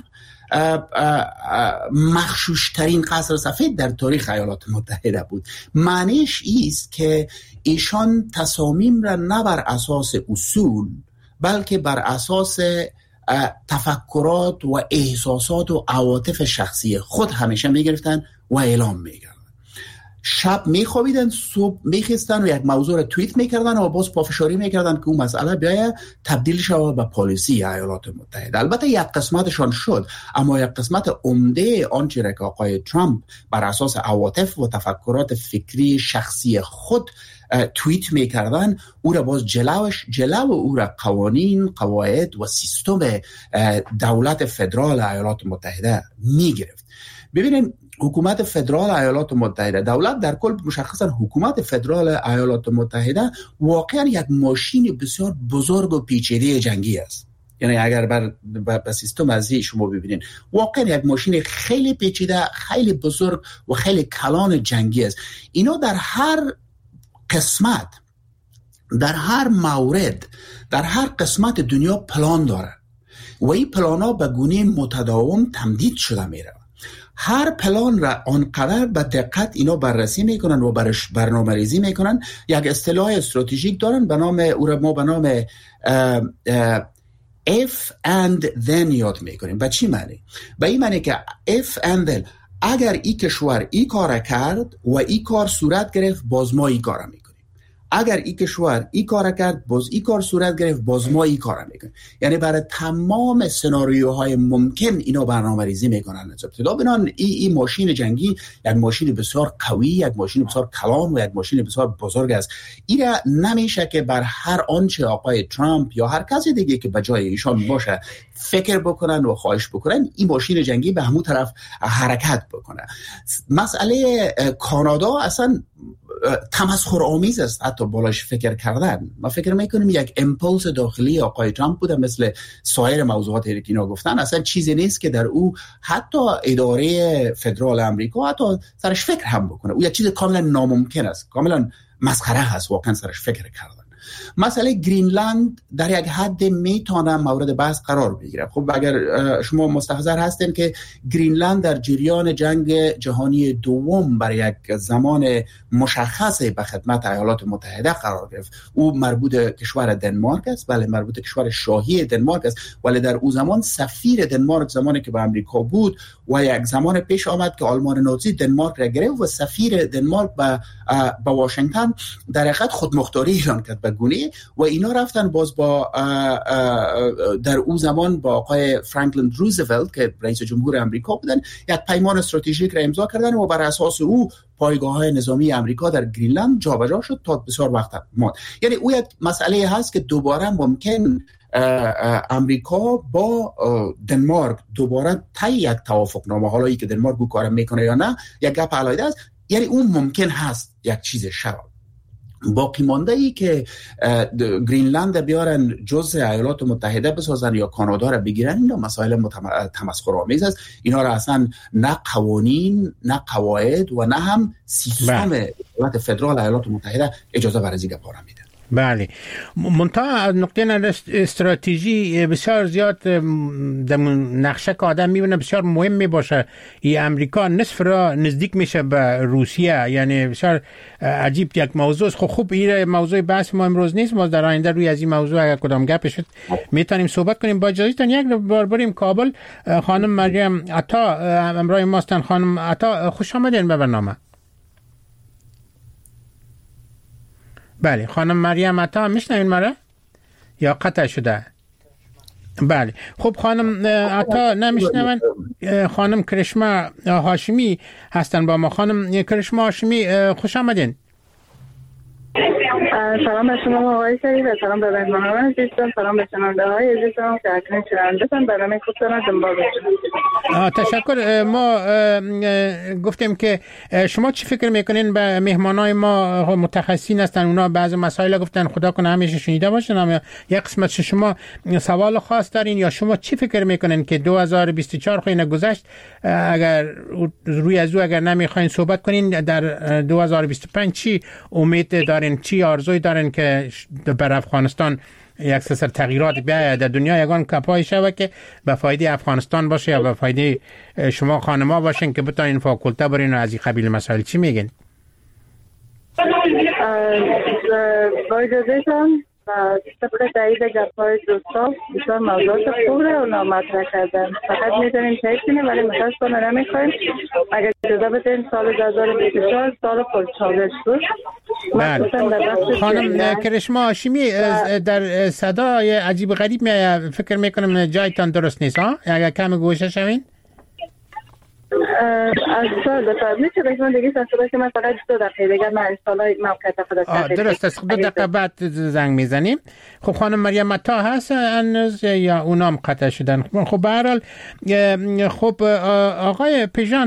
مخشوشترین قصر سفید در تاریخ ایالات متحده بود. معنیش ایست که ایشان تصامیم را نه بر اساس اصول بلکه بر اساس تفکرات و احساسات و عواطف شخصی خود همیشه میگرفتن و اعلام میکردن. شب میخوابیدن، صبح میخستن و یک موضوع رو توییت میکردن و باز پافشاری میکردن که اون مسئله بیایه تبدیل شود به پالیسی ایالات متحده. البته یک قسمتشان شد، اما یک قسمت عمده آنچه را که آقای ترامپ بر اساس عواطف و تفکرات فکری شخصی خود توییت میکردن، او را باز جلو او را قوانین، قواعد و سیستم دولت فدرال ایالات متحده میگرفت. ببینید حکومت فدرال ایالات متحده، دولت در کل مشخصا حکومت فدرال ایالات متحده واقعا یک ماشین بسیار بزرگ و پیچیده جنگی است. یعنی اگر بر سیستم ازی شما ببینید واقعا یک ماشین خیلی پیچیده، خیلی بزرگ و خیلی کلان جنگی است. اینا در هر قسمت، در هر مورد، در هر قسمت دنیا پلان داره و این پلان ها به گونه متداوم تمدید شده میره. هر پلان را آنقدر به دقت اینا بررسی میکنن و برش برنامه ریزی میکنن. یک اصطلاح استراتژیک دارن به نام او را ما به نام if and then یاد میکنیم. به چی معنی؟ به این معنی که if and then اگر این کشور این کار کرد و این کار صورت گرفت باز ما این کار میکنیم. اگر این کشور این کار کرد باز این کار صورت گرفت باز ما این کار میکنیم. یعنی برای تمام سناریوهای ممکن اینا برنامه ریزی میکنن. ابتدا بنان این ماشین جنگی یک ماشین بسیار قوی، یک ماشین بسیار کلان و یک ماشین بسیار بزرگ است. این را نمیشه که بر هر آنچه آقای ترامپ یا هر کسی دیگه که بجای ایشان باشه فکر بکنن و خواهش بکنن این ماشین جنگی به همون طرف حرکت بکنه. مسئله کانادا اصلا تمسخرآمیز است حتی بالاش فکر کردن. ما فکر میکنیم یک امپولس داخلی آقای ترامپ بوده مثل سایر موضوعاتی که اینا گفتن. اصلا چیزی نیست که در او حتی اداره فدرال امریکا حتی سرش فکر هم بکنه. او یک چیز کاملا ناممکن است، کاملا مسخره هست واقعا سرش فکر کردن. مسئله گرینلند در یک حد میتونه مورد بحث قرار بگیره. خب اگر شما مستحضر هستین که گرینلند در جریان جنگ جهانی دوم برای یک زمان مشخص به خدمت ایالات متحده قرار گرفت. او مربوط کشور دنمارک است، بله مربوط کشور شاهی دنمارک است، ولی در او زمان سفیر دنمارک زمانی که به امریکا بود و یک زمان پیش آمد که آلمان نازی دنمارک را گرفت و سفیر دنمارک به واشنگتن در حقیقت خودمختاری اعلان کرد به گونه و اینا رفتن باز با در اون زمان با آقای فرانکلین روزولت که رئیس جمهور امریکا بودن یک پیمان استراتژیک را امضا کردن و بر اساس او پایگاه‌های نظامی امریکا در گرینلند جابجا شد تا بسیار وقت ماند. یعنی او یک مسئله هست که دوباره ممکن امریکا با دنمارک دوباره طی یک توافقنامه، حالا ای که دنمارک او کار میکنه یا نه یک گپ علیحده است، یعنی اون ممکن هست یک چیز شود. باقی مانده ای که گرینلند بیارن جزء ایالات متحده بسازن یا کانادا را بگیرن، اینا مسائل تمسخرآمیز است. اینا را اصلا نه قوانین نه قواعد و نه هم سیستم دولت فدرال ایالات متحده اجازه ورزی گپا را میده. بله، منتها نقطه استراتژی بسیار زیاد در نقشه که آدم میبینه بسیار مهم میباشه. ای امریکا نصف را نزدیک میشه به روسیه، یعنی بسیار عجیب یک موضوع است. خوب این موضوع بحث ما امروز نیست، ما در آینده روی از این موضوع اگر کدام گپ شد میتونیم صحبت کنیم. با اجازهتون یک بار بریم کابل. خانم مریم عطا همراه ماستن. خانم عطا خوش آمدین به برنامه. بله، خانم مریم عطا میشنوین مرا یا قطع شده؟ بله، خب خانم عطا نمیشنون. خانم کرشما هاشمی هستن با ما. خانم کرشما هاشمی خوش آمدین. سلام به شما آقای شریف و سلام به مهمانان عزیزم، سلام به شنونده‌های عزیزم که اکنون شنونده‌تان برنامه خوب دارن دنبال بکنید. تشکر. ما گفتیم که شما چی فکر میکنین؟ به مهمانای ما متخصصین هستن، اونا بعضی مسائل گفتن خدا کنه همیشه شنیده باشن، اما یک قسمت شما سوال خاص دارین یا شما چی فکر میکنین که 2024 خوینه گذشت، اگر روی از او اگر نمیخواین صحبت کنین در 2025 چی امید دارین، چی آرزوی دارن که بر افغانستان یک سر تغییرات بیاید در دنیا، یگان کپای شوه که به فایده افغانستان باشه یا به فایده شما خانما باشین که بتونین فاکولته برین و از این قبیل مسائل چی میگین؟ با اجازهتان و طبق تایید گپ‌های دوستان بسیار موضوعات خوب رو اونا مطرح کردن، فقط می‌دونیم تایید کنیم ولی متاسفانه نمی‌خوایم. اگر اجازه بدین سال 2024 سال پرچالش بود. خانم کرشما هاشمی در صدای عجیب غریب فکر میکنم جایتان درست نیست ها؟ اگر کم گوشه شوین؟ از سال بفرمید که بهتون دیگه سنسوره که من فقط 2 دقیقه دیگر من انشالله موقعیت خودت درست است. 2 دقیقه بعد زنگ میزنیم. خب خانم مریم عطا هست هنوز یا اونام قطع شدن؟ خب به هر حال خب آقای پیژان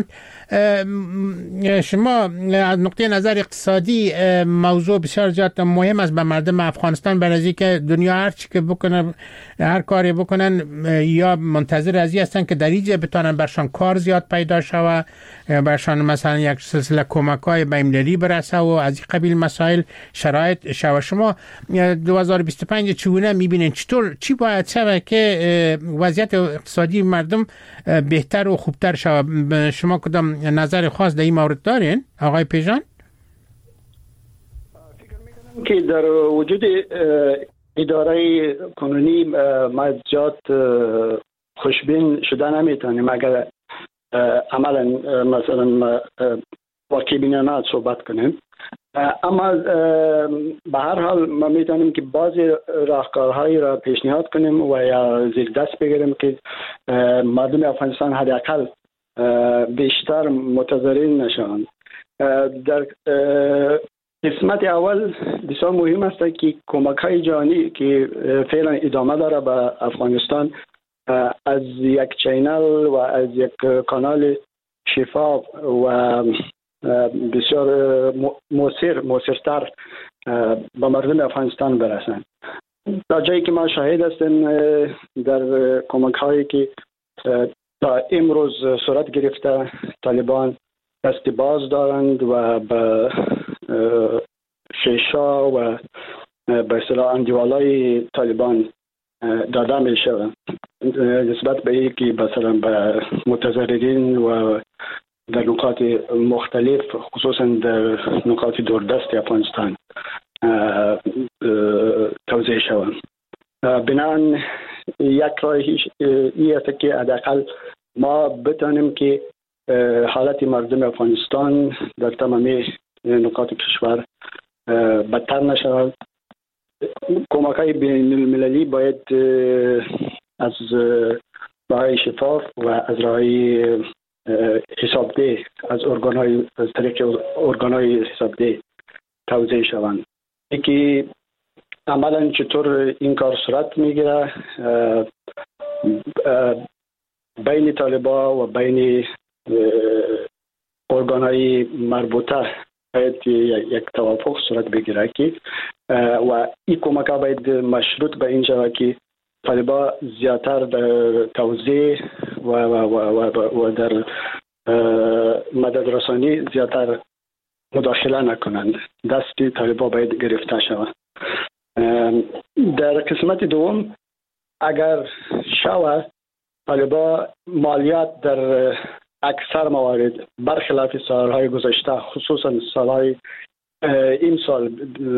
شما از نقطه نظر اقتصادی موضوع بسیار زیاد مهم است به مردم افغانستان، برای اینکه دنیا هر چی که بکنن هر کاری بکنن یا منتظر از این هستن که در اینجا بتونن برشان کار زیاد پیدا شوه، برشان مثلا یک سلسله کمک‌های بین‌المللی برسه و از این قبیل مسائل شرایط شوه. شما 2025 چگونه می‌بینید؟ چی باید شوه که وضعیت اقتصادی مردم بهتر و خوبتر شوه؟ شما کدام نظر خاص در این مورد دارین آقای پیژان؟ فکر می‌کنم که در وجود اداره قانونی ما زیاد خوشبین شده نمیتونیم اگر عملا مثلا واقعی بینانه صحبت کنیم. اما به هر حال ما میتونیم که بعضی راهکارهایی را پیشنهاد کنیم و یا زیر دست بگیریم که مردم افغانستان حداقل بیشتر متضرر نشوند. در قسمت اول بسیار مهم است که کمک‌های جهانی که فعلا ادامه داره به افغانستان از یک چینل و از یک کانال شفاف و بسیار موثرتر به مردم افغانستان برسند. تا جایی که ما شاهد هستیم در کمک‌هایی که تا امروز صورت گرفته طالبان دست باز دارند و به شیشا و به اصطلاح اندیوالای طالبان داده می شود نسبت به اینکه مثلا به متضررین و در نقاط مختلف خصوصا در نقاط دوردست افغانستان توزیع شوند. بنابراین یک راهی این است که حداقل ما بتانیم که حالت مردم افغانستان در تمامی نقاط کشور بدتر نشود. کمک‌های بین المللی باید از راه‌های شفاف و از راه‌های حسابده از طریق ارگان‌های حسابده توزیع شوند. اینکه عملاً چطور این کار صورت میگیره بین طالبان و بین ارگان‌های مربوطه باید یک توافق صورت بگیره که و این کمک‌ها باید مشروط به این شود که طالبان زیادتر در توزیع و در مدد رسانی زیادتر مداخله نکنند. دستی طالبان باید گرفته شود. در قسمت دوم اگر شود طالبان مالیات در اکثر موارد برخلاف سالهای گذشته خصوصا سالهای این سال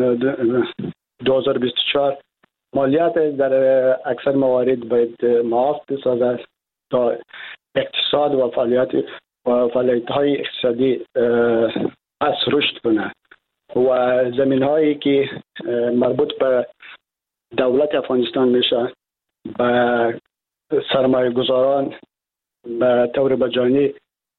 2024 مالیات در اکثر موارد باید معاف بسازد تا اقتصاد و فعالیت‌های اقتصادی از رشد کنه و زمین‌هایی که مربوط به دولت افغانستان میشه به سرمایه گذاران به طور مجانی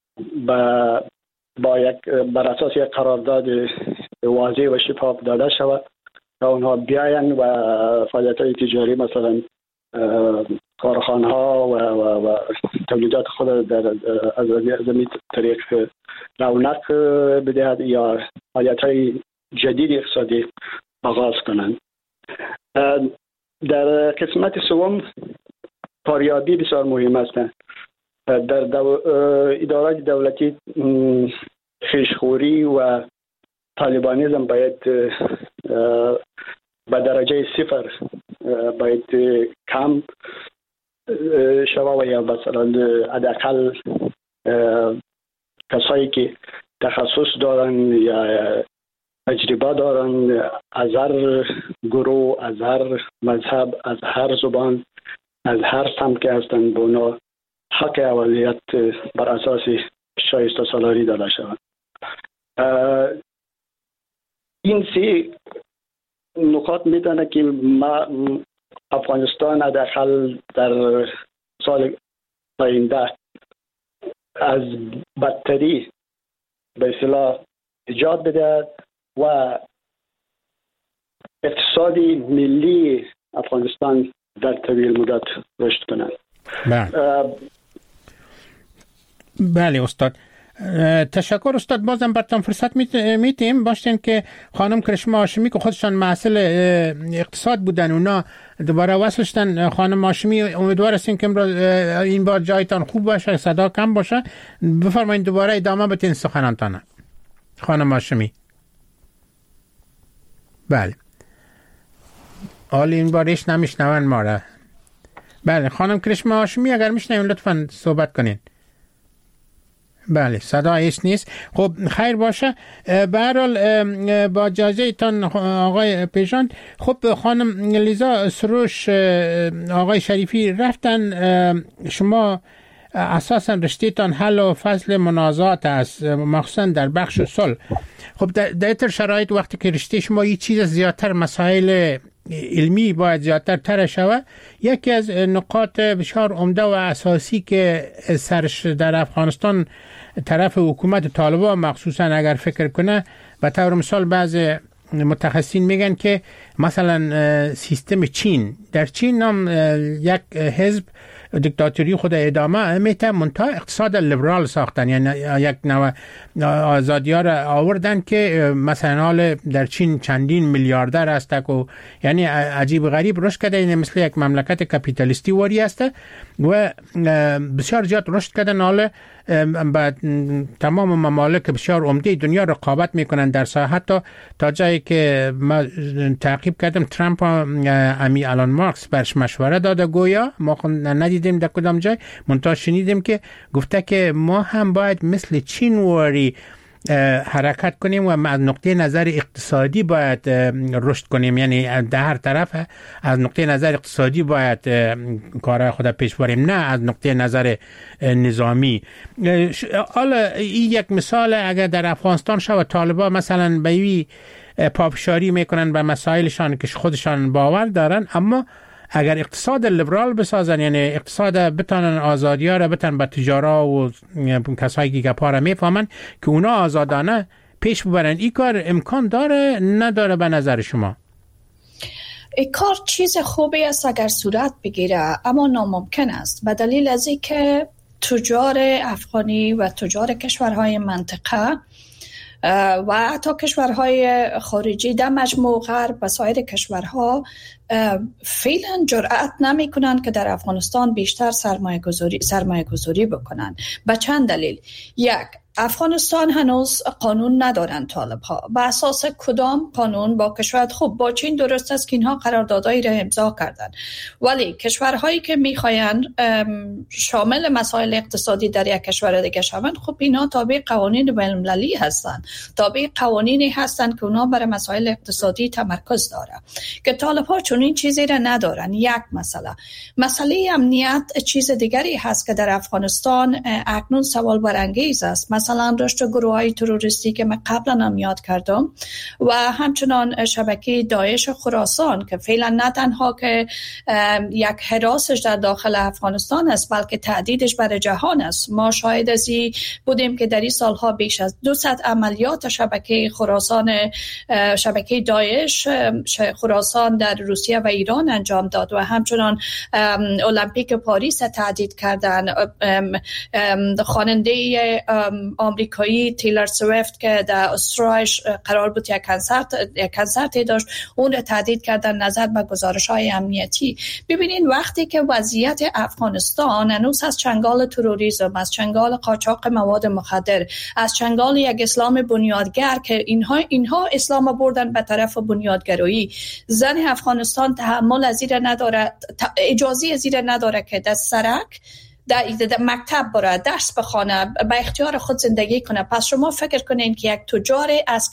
بر اساس یک قرارداد واضح و شفاف داده شود تا اونها بیاین و فعالیت‌های تجاری مثلا کارخانه ها و تولیدات خود در از این طریق رونق بدهد یا فعالیت‌های جدید اقتصادی آغاز کنند. در قسمت سوم کاریابی بسیار مهم است. در ادارات دولتی خیشخوری و طالبانیزم باید به درجه صفر باید کم شود و یا مثلا حداقل کسایی که تخصص دارن یا تجربه دارن از هر گروه، از هر مذهب، از هر زبان، از هر سمت که هستند به اونا حق اولیت بر اساس شایسته سالاری داده شود. این سه نکات میتونه که ما افغانستان حداقل در سال آینده از بدتری به اصطلاح ایجاد بده و اقتصادی ملی افغانستان در طویل مدت رشد کنند. بله استاد، تشکر استاد. بازم براتون فرصت میتیم باشین که خانم کرشما هاشمی که خودشان مسئول اقتصاد بودن اونا دوباره وصل شدن. خانم هاشمی امیدوار هستیم که این بار جایتان خوب باشه، صدا کم باشه. بفرمایید دوباره ادامه بدین سخنانتان. خانم هاشمی. بله حالا این بارش نمیشنون ما را. بله خانم کرشما هاشمی اگر میشنوین لطفاً صحبت کنین. بله صدا هیچ نیست. خب خیر باشه. به هر حال با اجازه تان آقای پیشان، خب خانم لیزا سروش آقای شریفی رفتن، شما اساسا رشته تان حل و فصل منازعات است مخصوصا در بخش صلح. خب در این شرایط وقتی که رشته شما یه چیز زیادتر مسائل علمی باید زیادتر تر شود، یکی از نقاط بسیار عمده و اساسی که سرش در افغانستان طرف حکومت طالبان مخصوصا اگر فکر کنه، به طور مثال بعض متخصصین میگن که مثلا سیستم چین، در چین هم یک حزب دیکتاتوری خود ادامه میته، منتها اقتصاد لیبرال ساختن، یعنی یک نوع آزادی ها را آوردن که مثلا حال در چین چندین میلیاردر است و یعنی عجیب غریب رشد کرده، این مثل یک مملکت کپیتالیستی واری است و بسیار زیاد رشد کردن. حال با تمام ممالک بسیار عمده دنیا رقابت میکنن در ساحه، تا جایی که ما تعقیب کردم ترامپ امی آلان مارکس برش مشوره داده، گویا ما ندیدیم در کدام جای، منتها شنیدیم که گفته که ما هم باید مثل چین واری حرکت کنیم و از نقطه نظر اقتصادی باید رشد کنیم، یعنی در هر طرف از نقطه نظر اقتصادی باید کار خود پیش بریم، نه از نقطه نظر نظامی. حالا این یک مثال اگر در افغانستان شود طالبان مثلا به پافشاری میکنن به مسائلشان که خودشان باور دارن، اما اگر اقتصاد لیبرال بسازن، یعنی اقتصاد بتونن آزادی‌ها را بتن به تجارا و کسایی که گپا را میفهمن که اونا آزادانه پیش ببرن، این کار امکان داره نداره به نظر شما؟ این کار چیز خوبی است اگر صورت بگیره، اما ناممکن است به دلیل از اینکه تجار افغانی و تجار کشورهای منطقه و حتی کشورهای خارجی در مجموع غرب و سایر کشورها فعلا جرأت نمی کنند که در افغانستان بیشتر سرمایه گذاری بکنند. به چند دلیل. یک، افغانستان هنوز قانون ندارن طالب ها. به اساس کدام قانون با کشور خوب با چین درست است که اینها قراردادایی را امضا کردن، ولی کشورهایی که میخواین شامل مسائل اقتصادی در یک کشور دیگه شوند، خب اینا تابع قوانین بین المللی هستند، تابع قوانینی هستند که اونا برای مسائل اقتصادی تمرکز داره که طالب ها چون این چیزی را ندارن. یک مسئله امنیت چیز دیگری هست که در افغانستان اکنون سوال برانگیز است. مثلا رشد گروه‌های تروریستی که من قبلا هم یاد کردم و همچنان شبکه داعش خراسان که فعلا نه تنها که یک هراسش در داخل افغانستان است بلکه تهدیدش برای جهان است. ما شاهد از این بودیم که در این سالها بیش از 200 عملیات شبکه خراسان، شبکه داعش خراسان در روسیه و ایران انجام داد و همچنان المپیک پاریس تهدید کردن. خواننده آمریکایی تیلر سویفت که در استرالیا قرار بود یک کنسرت داشت، اون رو تهدید کردن نظر به گزارش‌های امنیتی. ببینید وقتی که وضعیت افغانستان هنوز از چنگال تروریسم، از چنگال قاچاق مواد مخدر، از چنگال یک اسلام بنیادگر که اینها اسلام بردن به طرف بنیادگرایی، زن افغانستان تحمل از این نداره، اجازه از این نداره که در سرک در مکتب بره، درس بخونه، به اختیار خود زندگی کنه. پس شما فکر کنین که یک تجار از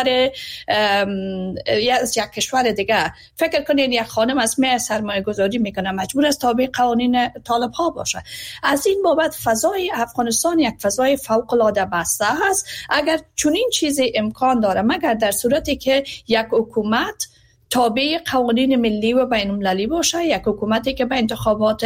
یک کشور دیگه، فکر کنین یک خانم از سرمایه گذاری میکنه، مجبور است تابع قوانین طالب ها باشه. از این بابت فضای افغانستان یک فضای فوق العاده بسته است. اگر چنین چیزی امکان داره، مگر در صورتی که یک حکومت تابع قوانین ملی و بین المللی باشه، یک حکومتی که به انتخابات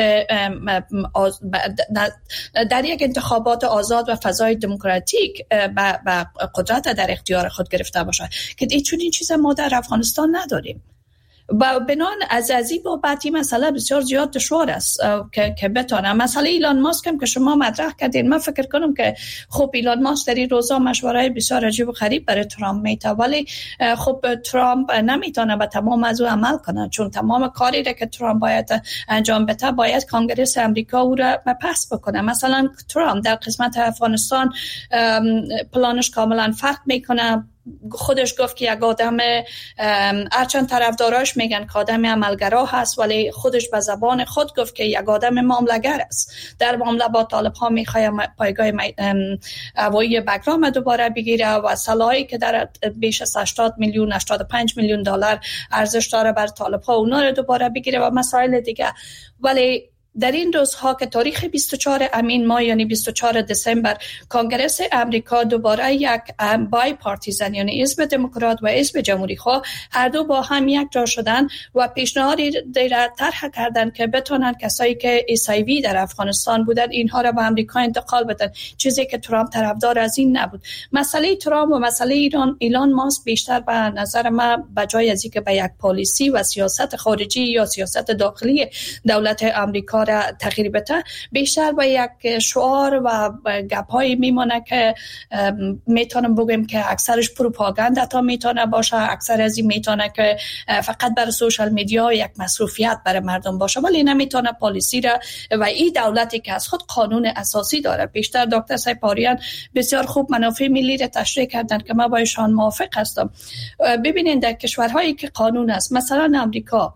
در یک انتخابات آزاد و فضای دموکراتیک به قدرت در اختیار خود گرفته باشه که این چیز ما در افغانستان نداریم. بنان از این بابت این مسئله بسیار زیاد دشوار است که بتونه. مسئله ایلان ماسک هم که شما مطرح کردین، من فکر کنم که خب ایلان ماسک در این روزا مشورای بسیار عجیب و غریب برای ترامپ میده، ولی خب ترامپ نمیتونه به تمام از او عمل کنه، چون تمام کاری را که ترامپ باید انجام بده باید کانگرس امریکا او را پس بکنه. مثلا ترامپ در قسمت افغانستان پلانش کاملا فرق میکنه. خودش گفت که یک آدم، هرچند طرفداراش میگن که آدم عملگرا هست، ولی خودش به زبان خود گفت که یک آدم معامله‌گر است. در معامله با طالب ها میخواد پایگاه هوایی بگرام دوباره بگیره و سلاحی که در بیش از 85 میلیون دلار ارزش داره بر طالب ها اونا رو دوباره بگیره و مسائل دیگه. ولی در این روزها که تاریخ 24 امین ماه یعنی 24 دسامبر کنگره امریکا دوباره یک بای پارتیزن یعنی حزب دموکرات و حزب جمهوری خواه هر دو با هم یک جا شدن و پیشنهادی را طرح کردند که بتونن کسایی که ایسایوی در افغانستان بودن اینها را به امریکا انتقال بدن، چیزی که ترامپ طرفدار از این نبود. مسئله ترامپ و مسئله ایلان ماسک بیشتر به نظر من بجای از اینکه به یک پالیسی و سیاست خارجی یا سیاست داخلی دولت امریکا تغییر بده، بیشتر به یک شعار و گپ‌هایی میمونه که میتونم بگم که اکثرش پروپاگاندا تا میتونه باشه، اکثر از این میتونه که فقط برای سوشال میدیا یک مصروفیت برای مردم باشه، ولی نمیتونه پالیسی را و این دولتی که از خود قانون اساسی داره. بیشتر دکتر سیپاریان بسیار خوب منافع ملی را تشریح کردن که من با ایشان موافق هستم. ببینید در کشورهایی که قانون است، مثلا امریکا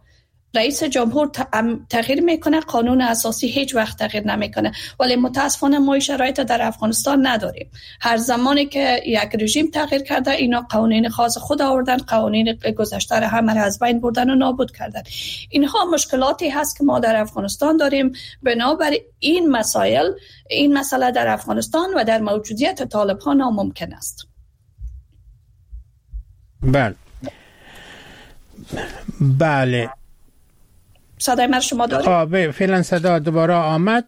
رئیس جمهور تغییر میکنه، قانون اساسی هیچ وقت تغییر نمیکنه. ولی متاسفانه ما شرایط در افغانستان نداریم. هر زمانی که یک رژیم تغییر کرده اینا قوانین خاص خود آوردن، قوانین گذشته را همه را از بین بردن و نابود کردن. اینها مشکلاتی هست که ما در افغانستان داریم. بنابراین این مسئله در افغانستان و در موجودیت طالب ها ناممکن است. بله صدای من شما دارید؟ فعلا صدا دوباره آمد.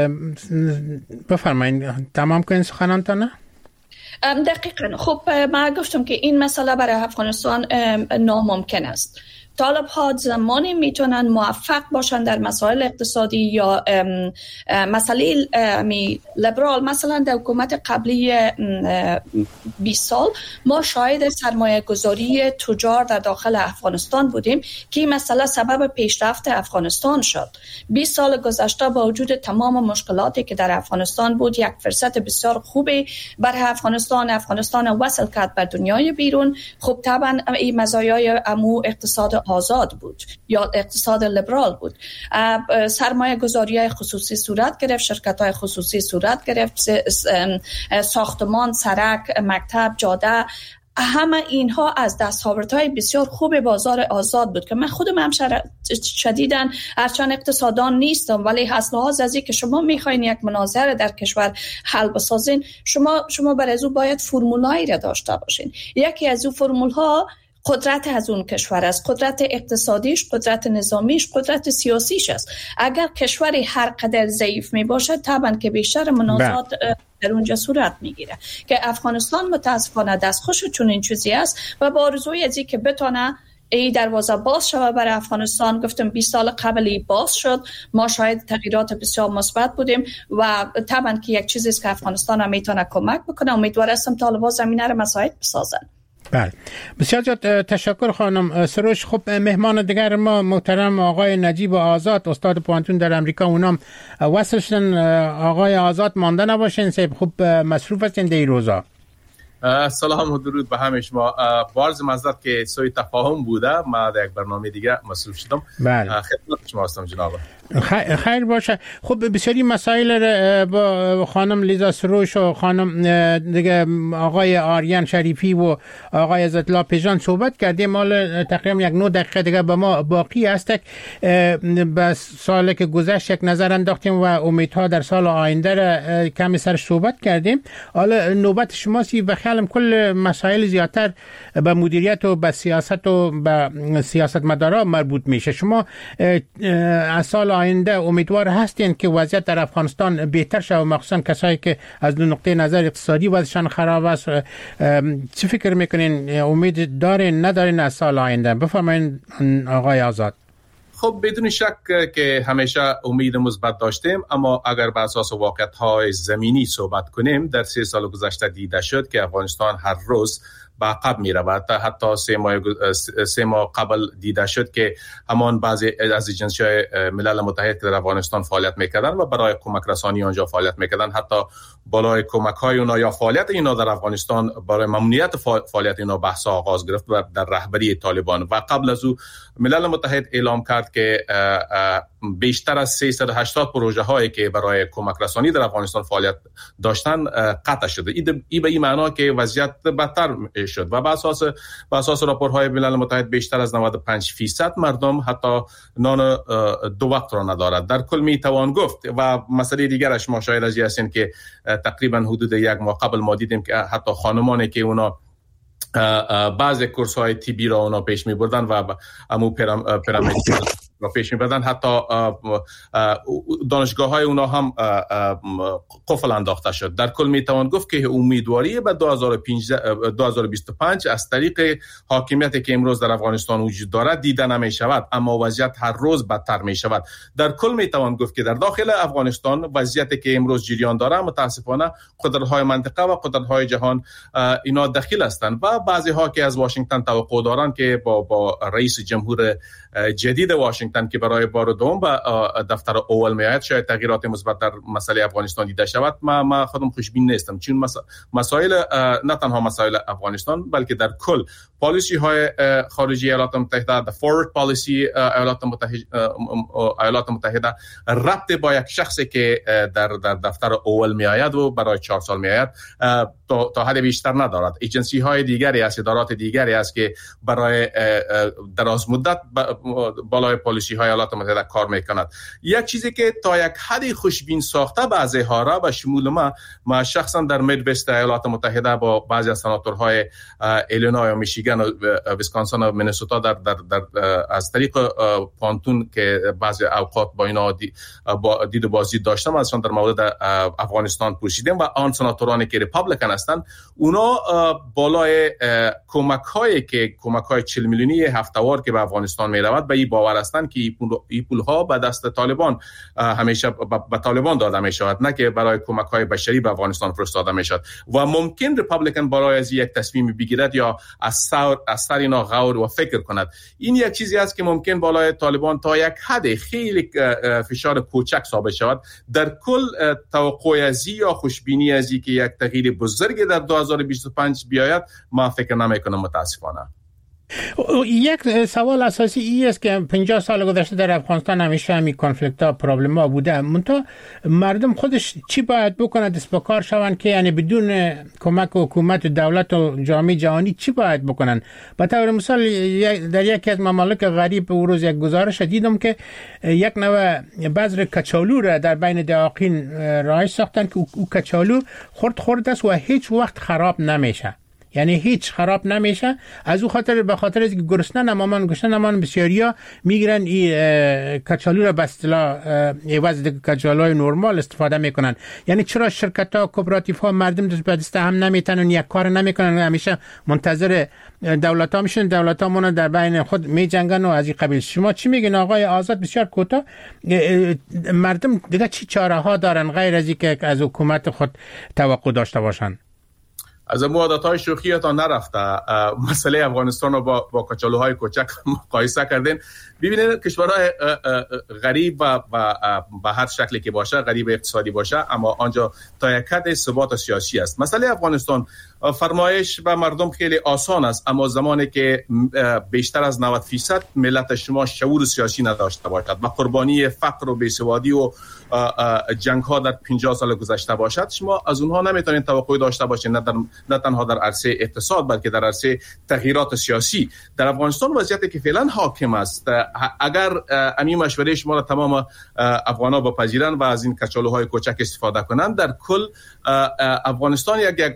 بفرمایید تمام کنید سخنانتان. دقیقاً. خب من گفتم که این مسئله برای افغانستان ناممکن است. طالب ها زمانی میتونن موفق باشن در مسائل اقتصادی یا مسئله لیبرال. مثلا در حکومت قبلی 20 سال ما شاهد سرمایه گذاری تجار در داخل افغانستان بودیم که این مسئله سبب پیشرفت افغانستان شد. 20 سال گذشته با وجود تمام مشکلاتی که در افغانستان بود، یک فرصت بسیار خوبی برای افغانستان وصل کرد بر دنیای بیرون. خب طبعا این مزایای امو اقتصاد آزاد بود یا اقتصاد لیبرال بود. سرمایه گذاری خصوصی صورت گرفت، شرکت های خصوصی صورت گرفت، ساختمان، سرک، مکتب، جاده، همه اینها از دستاوردهای بسیار خوب بازار آزاد بود که من خودم هم شدیداً هرچند اقتصاددان نیستم، ولی لحاظ از که شما میخواین یک مناظره در کشور حل بسازین، شما برای از او باید فرمولایی را داشته باشین. یکی از او فرمولها قدرت از اون کشور است، قدرت اقتصادیش، قدرت نظامیش، قدرت سیاسیش است. اگر کشوری هر قدر ضعیف می باشه طبعا که بیشتر منازعات در اونجا صورت میگیره که افغانستان متاسفانه دستخوش چون این چیزی است و با آرزوی ازی که بتونه ای دروازه باز شود برای افغانستان. گفتم 20 سال قبلی باز شد، ما شاید تغییرات بسیار مثبت بودیم و طبعا که یک چیزی است که افغانستان هم میتونه کمک بکنه. امیدوار هستم طالبان زمینه رو مساعد بسازن. بله بسیار زیاد تشکر خانم سروش. خب مهمان دیگر ما محترم آقای نجیب آزاد، استاد پوانتون در امریکا، اونام وصل شدن. آقای آزاد مانده نباشین، سیب خوب مصروف هستین در این روزا. سلام و درود به همه شما. بارز معذرت که سوی تفاهم بوده، ما در یک برنامه دیگه مصروف شدم. بله خدمت شما هستم جناب. خیر باشه. خب بسیاری مسائل با خانم لیزا سروش و خانم دیگه آقای آریان شریفی و آقای عزت‌الله پیژان صحبت کردیم. مال تقریبا 1 دقیقه دیگه به ما باقی است. بس سالی که گذشت یک نظر انداختیم و امیدها در سال آینده را کمی سر صحبت کردیم. حالا نوبت شماست و خیالم کل مسائل زیادتر به مدیریت و به سیاست و به سیاستمدارا مربوط میشه. شما از سال آینده امیدوار هستین که وضعیت در افغانستان بهتر شود، مخصوصا کسایی که از نقطه نظر اقتصادی وضعشان خراب است؟ چه فکر میکنین؟ امید دارین ندارین از سال آینده؟ بفرمایید آقای آزاد. خب بدون شک که همیشه امید مثبت داشتیم، اما اگر بر اساس واقعیت‌های زمینی صحبت کنیم، در 3 سال گذشته دیده شد که افغانستان هر روز به عقب می رود. حتی 3 ماه قبل دیده شد که همان بعضی از ایجنسی‌های ملل متحد که در افغانستان فعالیت میکردن و برای کمک رسانی آنجا فعالیت میکردن، حتی بالای کمک‌های اونا یا فعالیت اینا در افغانستان برای ممنوعیت فعالیت اینا بحث آغاز گرفت و در رهبری طالبان. و قبل از او ملل متحد اعلام کرد که بیشتر از 380 پروژه هایی که برای کمک رسانی در افغانستان فعالیت داشتن قطع شده. این به این معنا که وضعیت بدتر شد و به اساس راپورهای ملل متحد بیشتر از 95% مردم حتی نان 2 وقت را ندارد. در کل می توان گفت و مسئله دیگرش ما شاید از هستیم که تقریبا حدود 1 ماه قبل ما دیدیم که حتی خانمانی که اونا بعضی کورس‌های طبی را اونا پیش می‌بردن و امو پیرامید را پیش می‌بردن، حتی دانشگاه‌های اونا هم قفل انداخته شد. در کل میتوان گفت که امیدواری به 2025 از طریق حاکمیتی که امروز در افغانستان وجود دارد دیده نمی‌شود، اما وضعیت هر روز بدتر می‌شود. در کل میتوان گفت که در داخل افغانستان وضعیتی که امروز جریان دارد متاسفانه قدرت‌های منطقه و قدرت‌های جهان اینا دخیل هستند و بعضی ها که از واشنگتن توقع دارند که با رئیس جمهور جدید واشنگتن میتن که برای بار دوم به دفتر اول میآید شاید تغییرات مثبت در مسئله افغانستان دیده شود. ما خودم خوشبین نیستم، چون مسائل نه تنها مسائل افغانستان بلکه در کل پالیسی های خارجی ایالات متحده، the forward policy ایالات متحده ربط با یک شخصی که در دفتر اول میآید و برای 4 سال میآید تا حد بیشتر ندارد. ایجنسی های دیگری است، ادارات دیگری است که برای دراز مدت بالای پالیسی های ایالات متحده کار میکند. یک چیزی که تا یک حدی خوشبین ساخته بعضی ها را به شمول ما شخصا در میدوست ایالات متحده با بعضی از سناتورهای ایلینوی و میشیگان و ویسکانسین و مینسوتا در از طریق پانتون که بعضی اوقات با اینا دید و بازدید داشتم ازشان در مورد افغانستان پرسیدیم و آن سناتورانی که ریپابلیکن هستند اونا بالای کمک‌های 40 میلیونی هفته‌وار که به افغانستان می‌رود به این باور هستند که این پول‌ها به دست طالبان همیشه به طالبان داده می‌شود، نه که برای کمک‌های بشری به افغانستان فرستاده می‌شود. و ممکن ریپابلیکن برای از یک تصمیم بگیرد یا از سر اینا غور و فکر کند. این یک چیزی است که ممکن بالای طالبان تا یک حد خیلی فشار کوچک ثابت شود. در کل توقع ازی یا خوشبینی ازی که یک تغییر بزرگ در 2025 بیاید ما فکر نمی‌کنم متاسفانه. یک سوال اساسی این است که 50 سال گذشته در افغانستان همیشه همین کانفلیکت ها پرابلم ها بوده، منتها مردم خودش چی باید بکنه دست به کار شوند که یعنی بدون کمک حکومت و دولت و جامعه جهانی چی باید بکنن؟ به طور مثال در یکی از ممالک غریب روز یک گزارش دیدم که یک نوع بذر کچالو را در بین دهاقین رایج ساختن که او کچالو خرد است و هیچ وقت خراب نمیشه، یعنی هیچ خراب نمیشه. از او به خاطر از که گرسنه نمان بسیاریا میگیرن این کچالو را به اصطلاح عوض کچالوی نرمال استفاده میکنن. یعنی چرا شرکت ها کوپراتیو ها مردم دست به دست هم نمیتنن یک کار نمیکنن، همیشه منتظر دولت ها میشن، دولت ها مون در بین خود میجنگن و از این قبیل. شما چی میگین آقای آزاد؟ بسیار کوتاه، مردم دیگه چی چاره ها دارن غیر از اینکه از حکومت خود توقع داشته باشن؟ از عادتهای شوخیتان نرفته مسئله افغانستان رو با کچالوهای کوچک مقایسه کردین. ببینید کشورهای غریب و به هر شکلی که باشه، غریب اقتصادی باشه، اما آنجا تا یک حد ثبات سیاسی است. مسئله افغانستان فرمایش به مردم خیلی آسان است، اما زمانی که بیشتر از 90% ملت شما شعور سیاسی نداشته باشد و قربانی فقر و بیسوادی و جنگ ها در 50 سال گذشته باشد، شما از اونها نمیتونید توقع داشته باشید نه تنها در عرصه اقتصاد بلکه در عرصه تغییرات سیاسی. در افغانستان وضعیتی که فعلا حاکم است، اگر امی مشوره شما را تمام افغانا بپذیرن و از این کچالوهای کوچک استفاده کنند، در کل افغانستان یک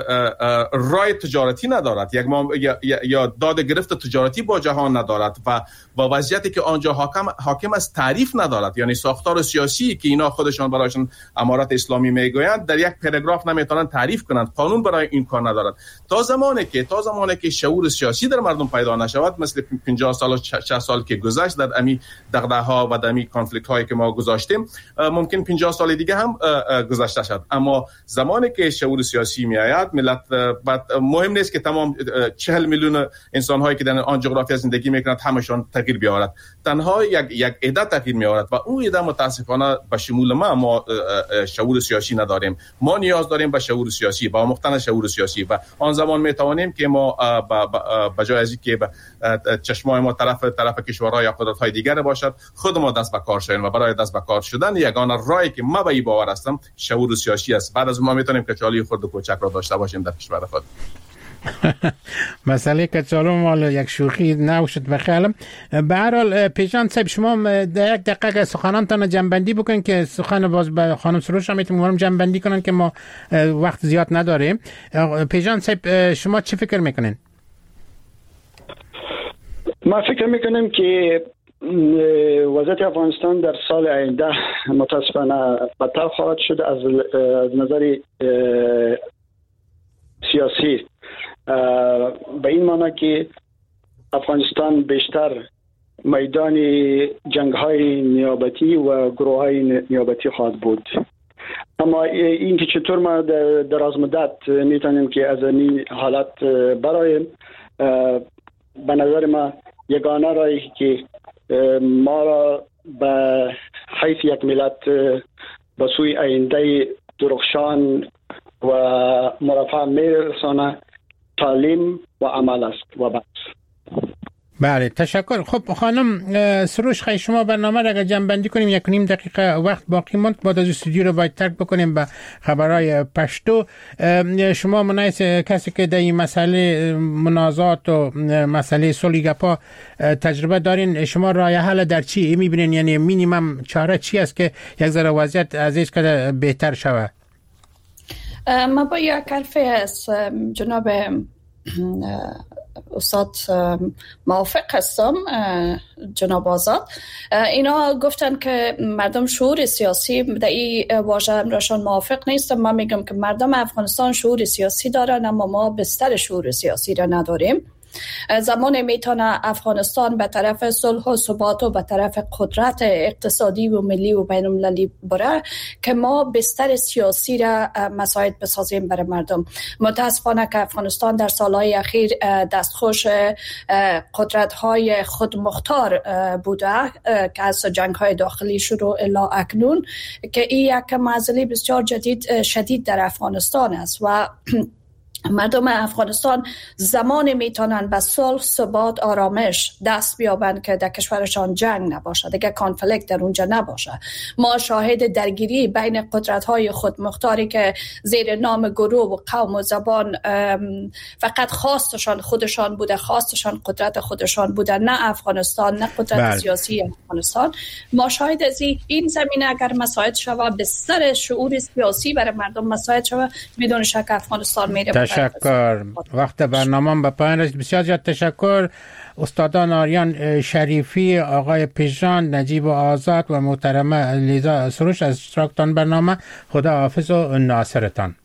رای تجارتی ندارد، یا داد گرفت تجارتی با جهان ندارد و با وضعیتی که آنجا حاکم است تعریف ندارد. یعنی ساختار سیاسی که اینا خودشان برایشان امارت اسلامی میگویند در یک پاراگراف نمیتونن تعریف کنند، قانون برای این کار ندارد. تا زمانی که شعور سیاسی در مردم پیدا نشود، مثل 50 سال و 60 سال که گذشت در امی دغدغه‌ها و در امی کانفلیکت هایی که ما گذاشتیم، ممکن 50 سال دیگه هم گذشته شد. اما زمانی که شعور سیاسی میاد، ملت مهم نیست که تمام 40 میلیون انسان هایی که در آن جغرافیا زندگی میکنند همشون تغییر بیاورد، تنها یک عده تغییر میآورد و اون عده متاسفانه به شمول ما شعور سیاسی نداریم. ما نیاز داریم به شعور سیاسی، با مختن شعور سیاسی، و آن زمان میتوانیم که ما به جای از اینکه چشمای ما طرف کشورها یا قدرت‌های دیگر باشد، خود ما دست به کار شویم و برای دست به کار شدن یگانه راهی که ما به این باور هستم شعور سیاسی است. بعد از ما میتونیم که چالی خرد و کوچک را داشته باشیم در کشور خود. مسئله کچالو مال یک شوخی نباشد به خیالم. به هر حال پیشان صاحب، شما در یک دقیقه سخنانتان جنبندی بکنید که سخن باز به خانم سروش هم میتونم جنبندی کنن که ما وقت زیاد نداریم. پیشان صاحب شما چی فکر میکنین؟ ما فکر میکنیم که وضعیت افغانستان در سال آینده متاسفانه بدتر خواهد شد از نظر سیاسی، به این معنی که افغانستان بیشتر میدان جنگ‌های نیابتی و گروه‌های نیابتی خواهد بود. اما این که چطور ما در دراز مدت میتونیم که از این حالت برای به نظر ما یگانه راهی که ما را به حیث یک ملت به سوی آینده درخشان و مرفع میرسانه تعلیم و عمل است و بس. بله تشکر. خب خانم سروش، خیلی شما برنامه را اگر جمع کنیم 1.5 دقیقه وقت باقی ماند، بعد از استودیو رو باید ترک بکنیم به خبرهای پشتو. شما منایس کسی که در این مسئله منازعات و مسئله صلح تجربه دارین، شما راه حل در چی میبینین؟ یعنی مینیمم چاره چی است که یک ذره وضعیت عزیز که بهتر شود؟ ما با یک حرف از جناب استاد موافق هستم، جناب آزاد. اینا گفتن که مردم شعور سیاسی، در این واژه راشون موافق نیستم. من میگم که مردم افغانستان شعور سیاسی دارن، اما ما بستر شعور سیاسی را نداریم. زمان میتونه افغانستان به طرف صلح و ثبات و به طرف قدرت اقتصادی و ملی و بین المللی بره که ما بستر سیاسی را مساعد بسازیم برای مردم. متاسفانه که افغانستان در سالهای اخیر دستخوش قدرت‌های خودمختار بوده که از جنگ‌های داخلی شروع الی اکنون، که این یک معضله بسیار شدید در افغانستان است و مردم افغانستان زمان میتونن به صلح، ثبات، آرامش دست بیابند که در کشورشان جنگ نباشه، دیگه کانفلیکت در اونجا نباشه. ما شاهد درگیری بین قدرت‌های خودمختاری که زیر نام گروه و قوم و زبان فقط خودشان بوده، خواستشان قدرت خودشان بوده، نه افغانستان، نه قدرت سیاسی افغانستان. ما شاهد از این زمینه اگر مساعد شود، به سر شعور سیاسی برای مردم مساعد شود، بدون شک افغانستان میره. تشکر. وقت برنامه به پایان رسید. بسیار زیاد تشکر. استادان آریان شریفی، آقای پیشان، نجیب آزاد و محترمه لیزا سروش از اشتراکتان برنامه. خدا حافظ و ناصرتان.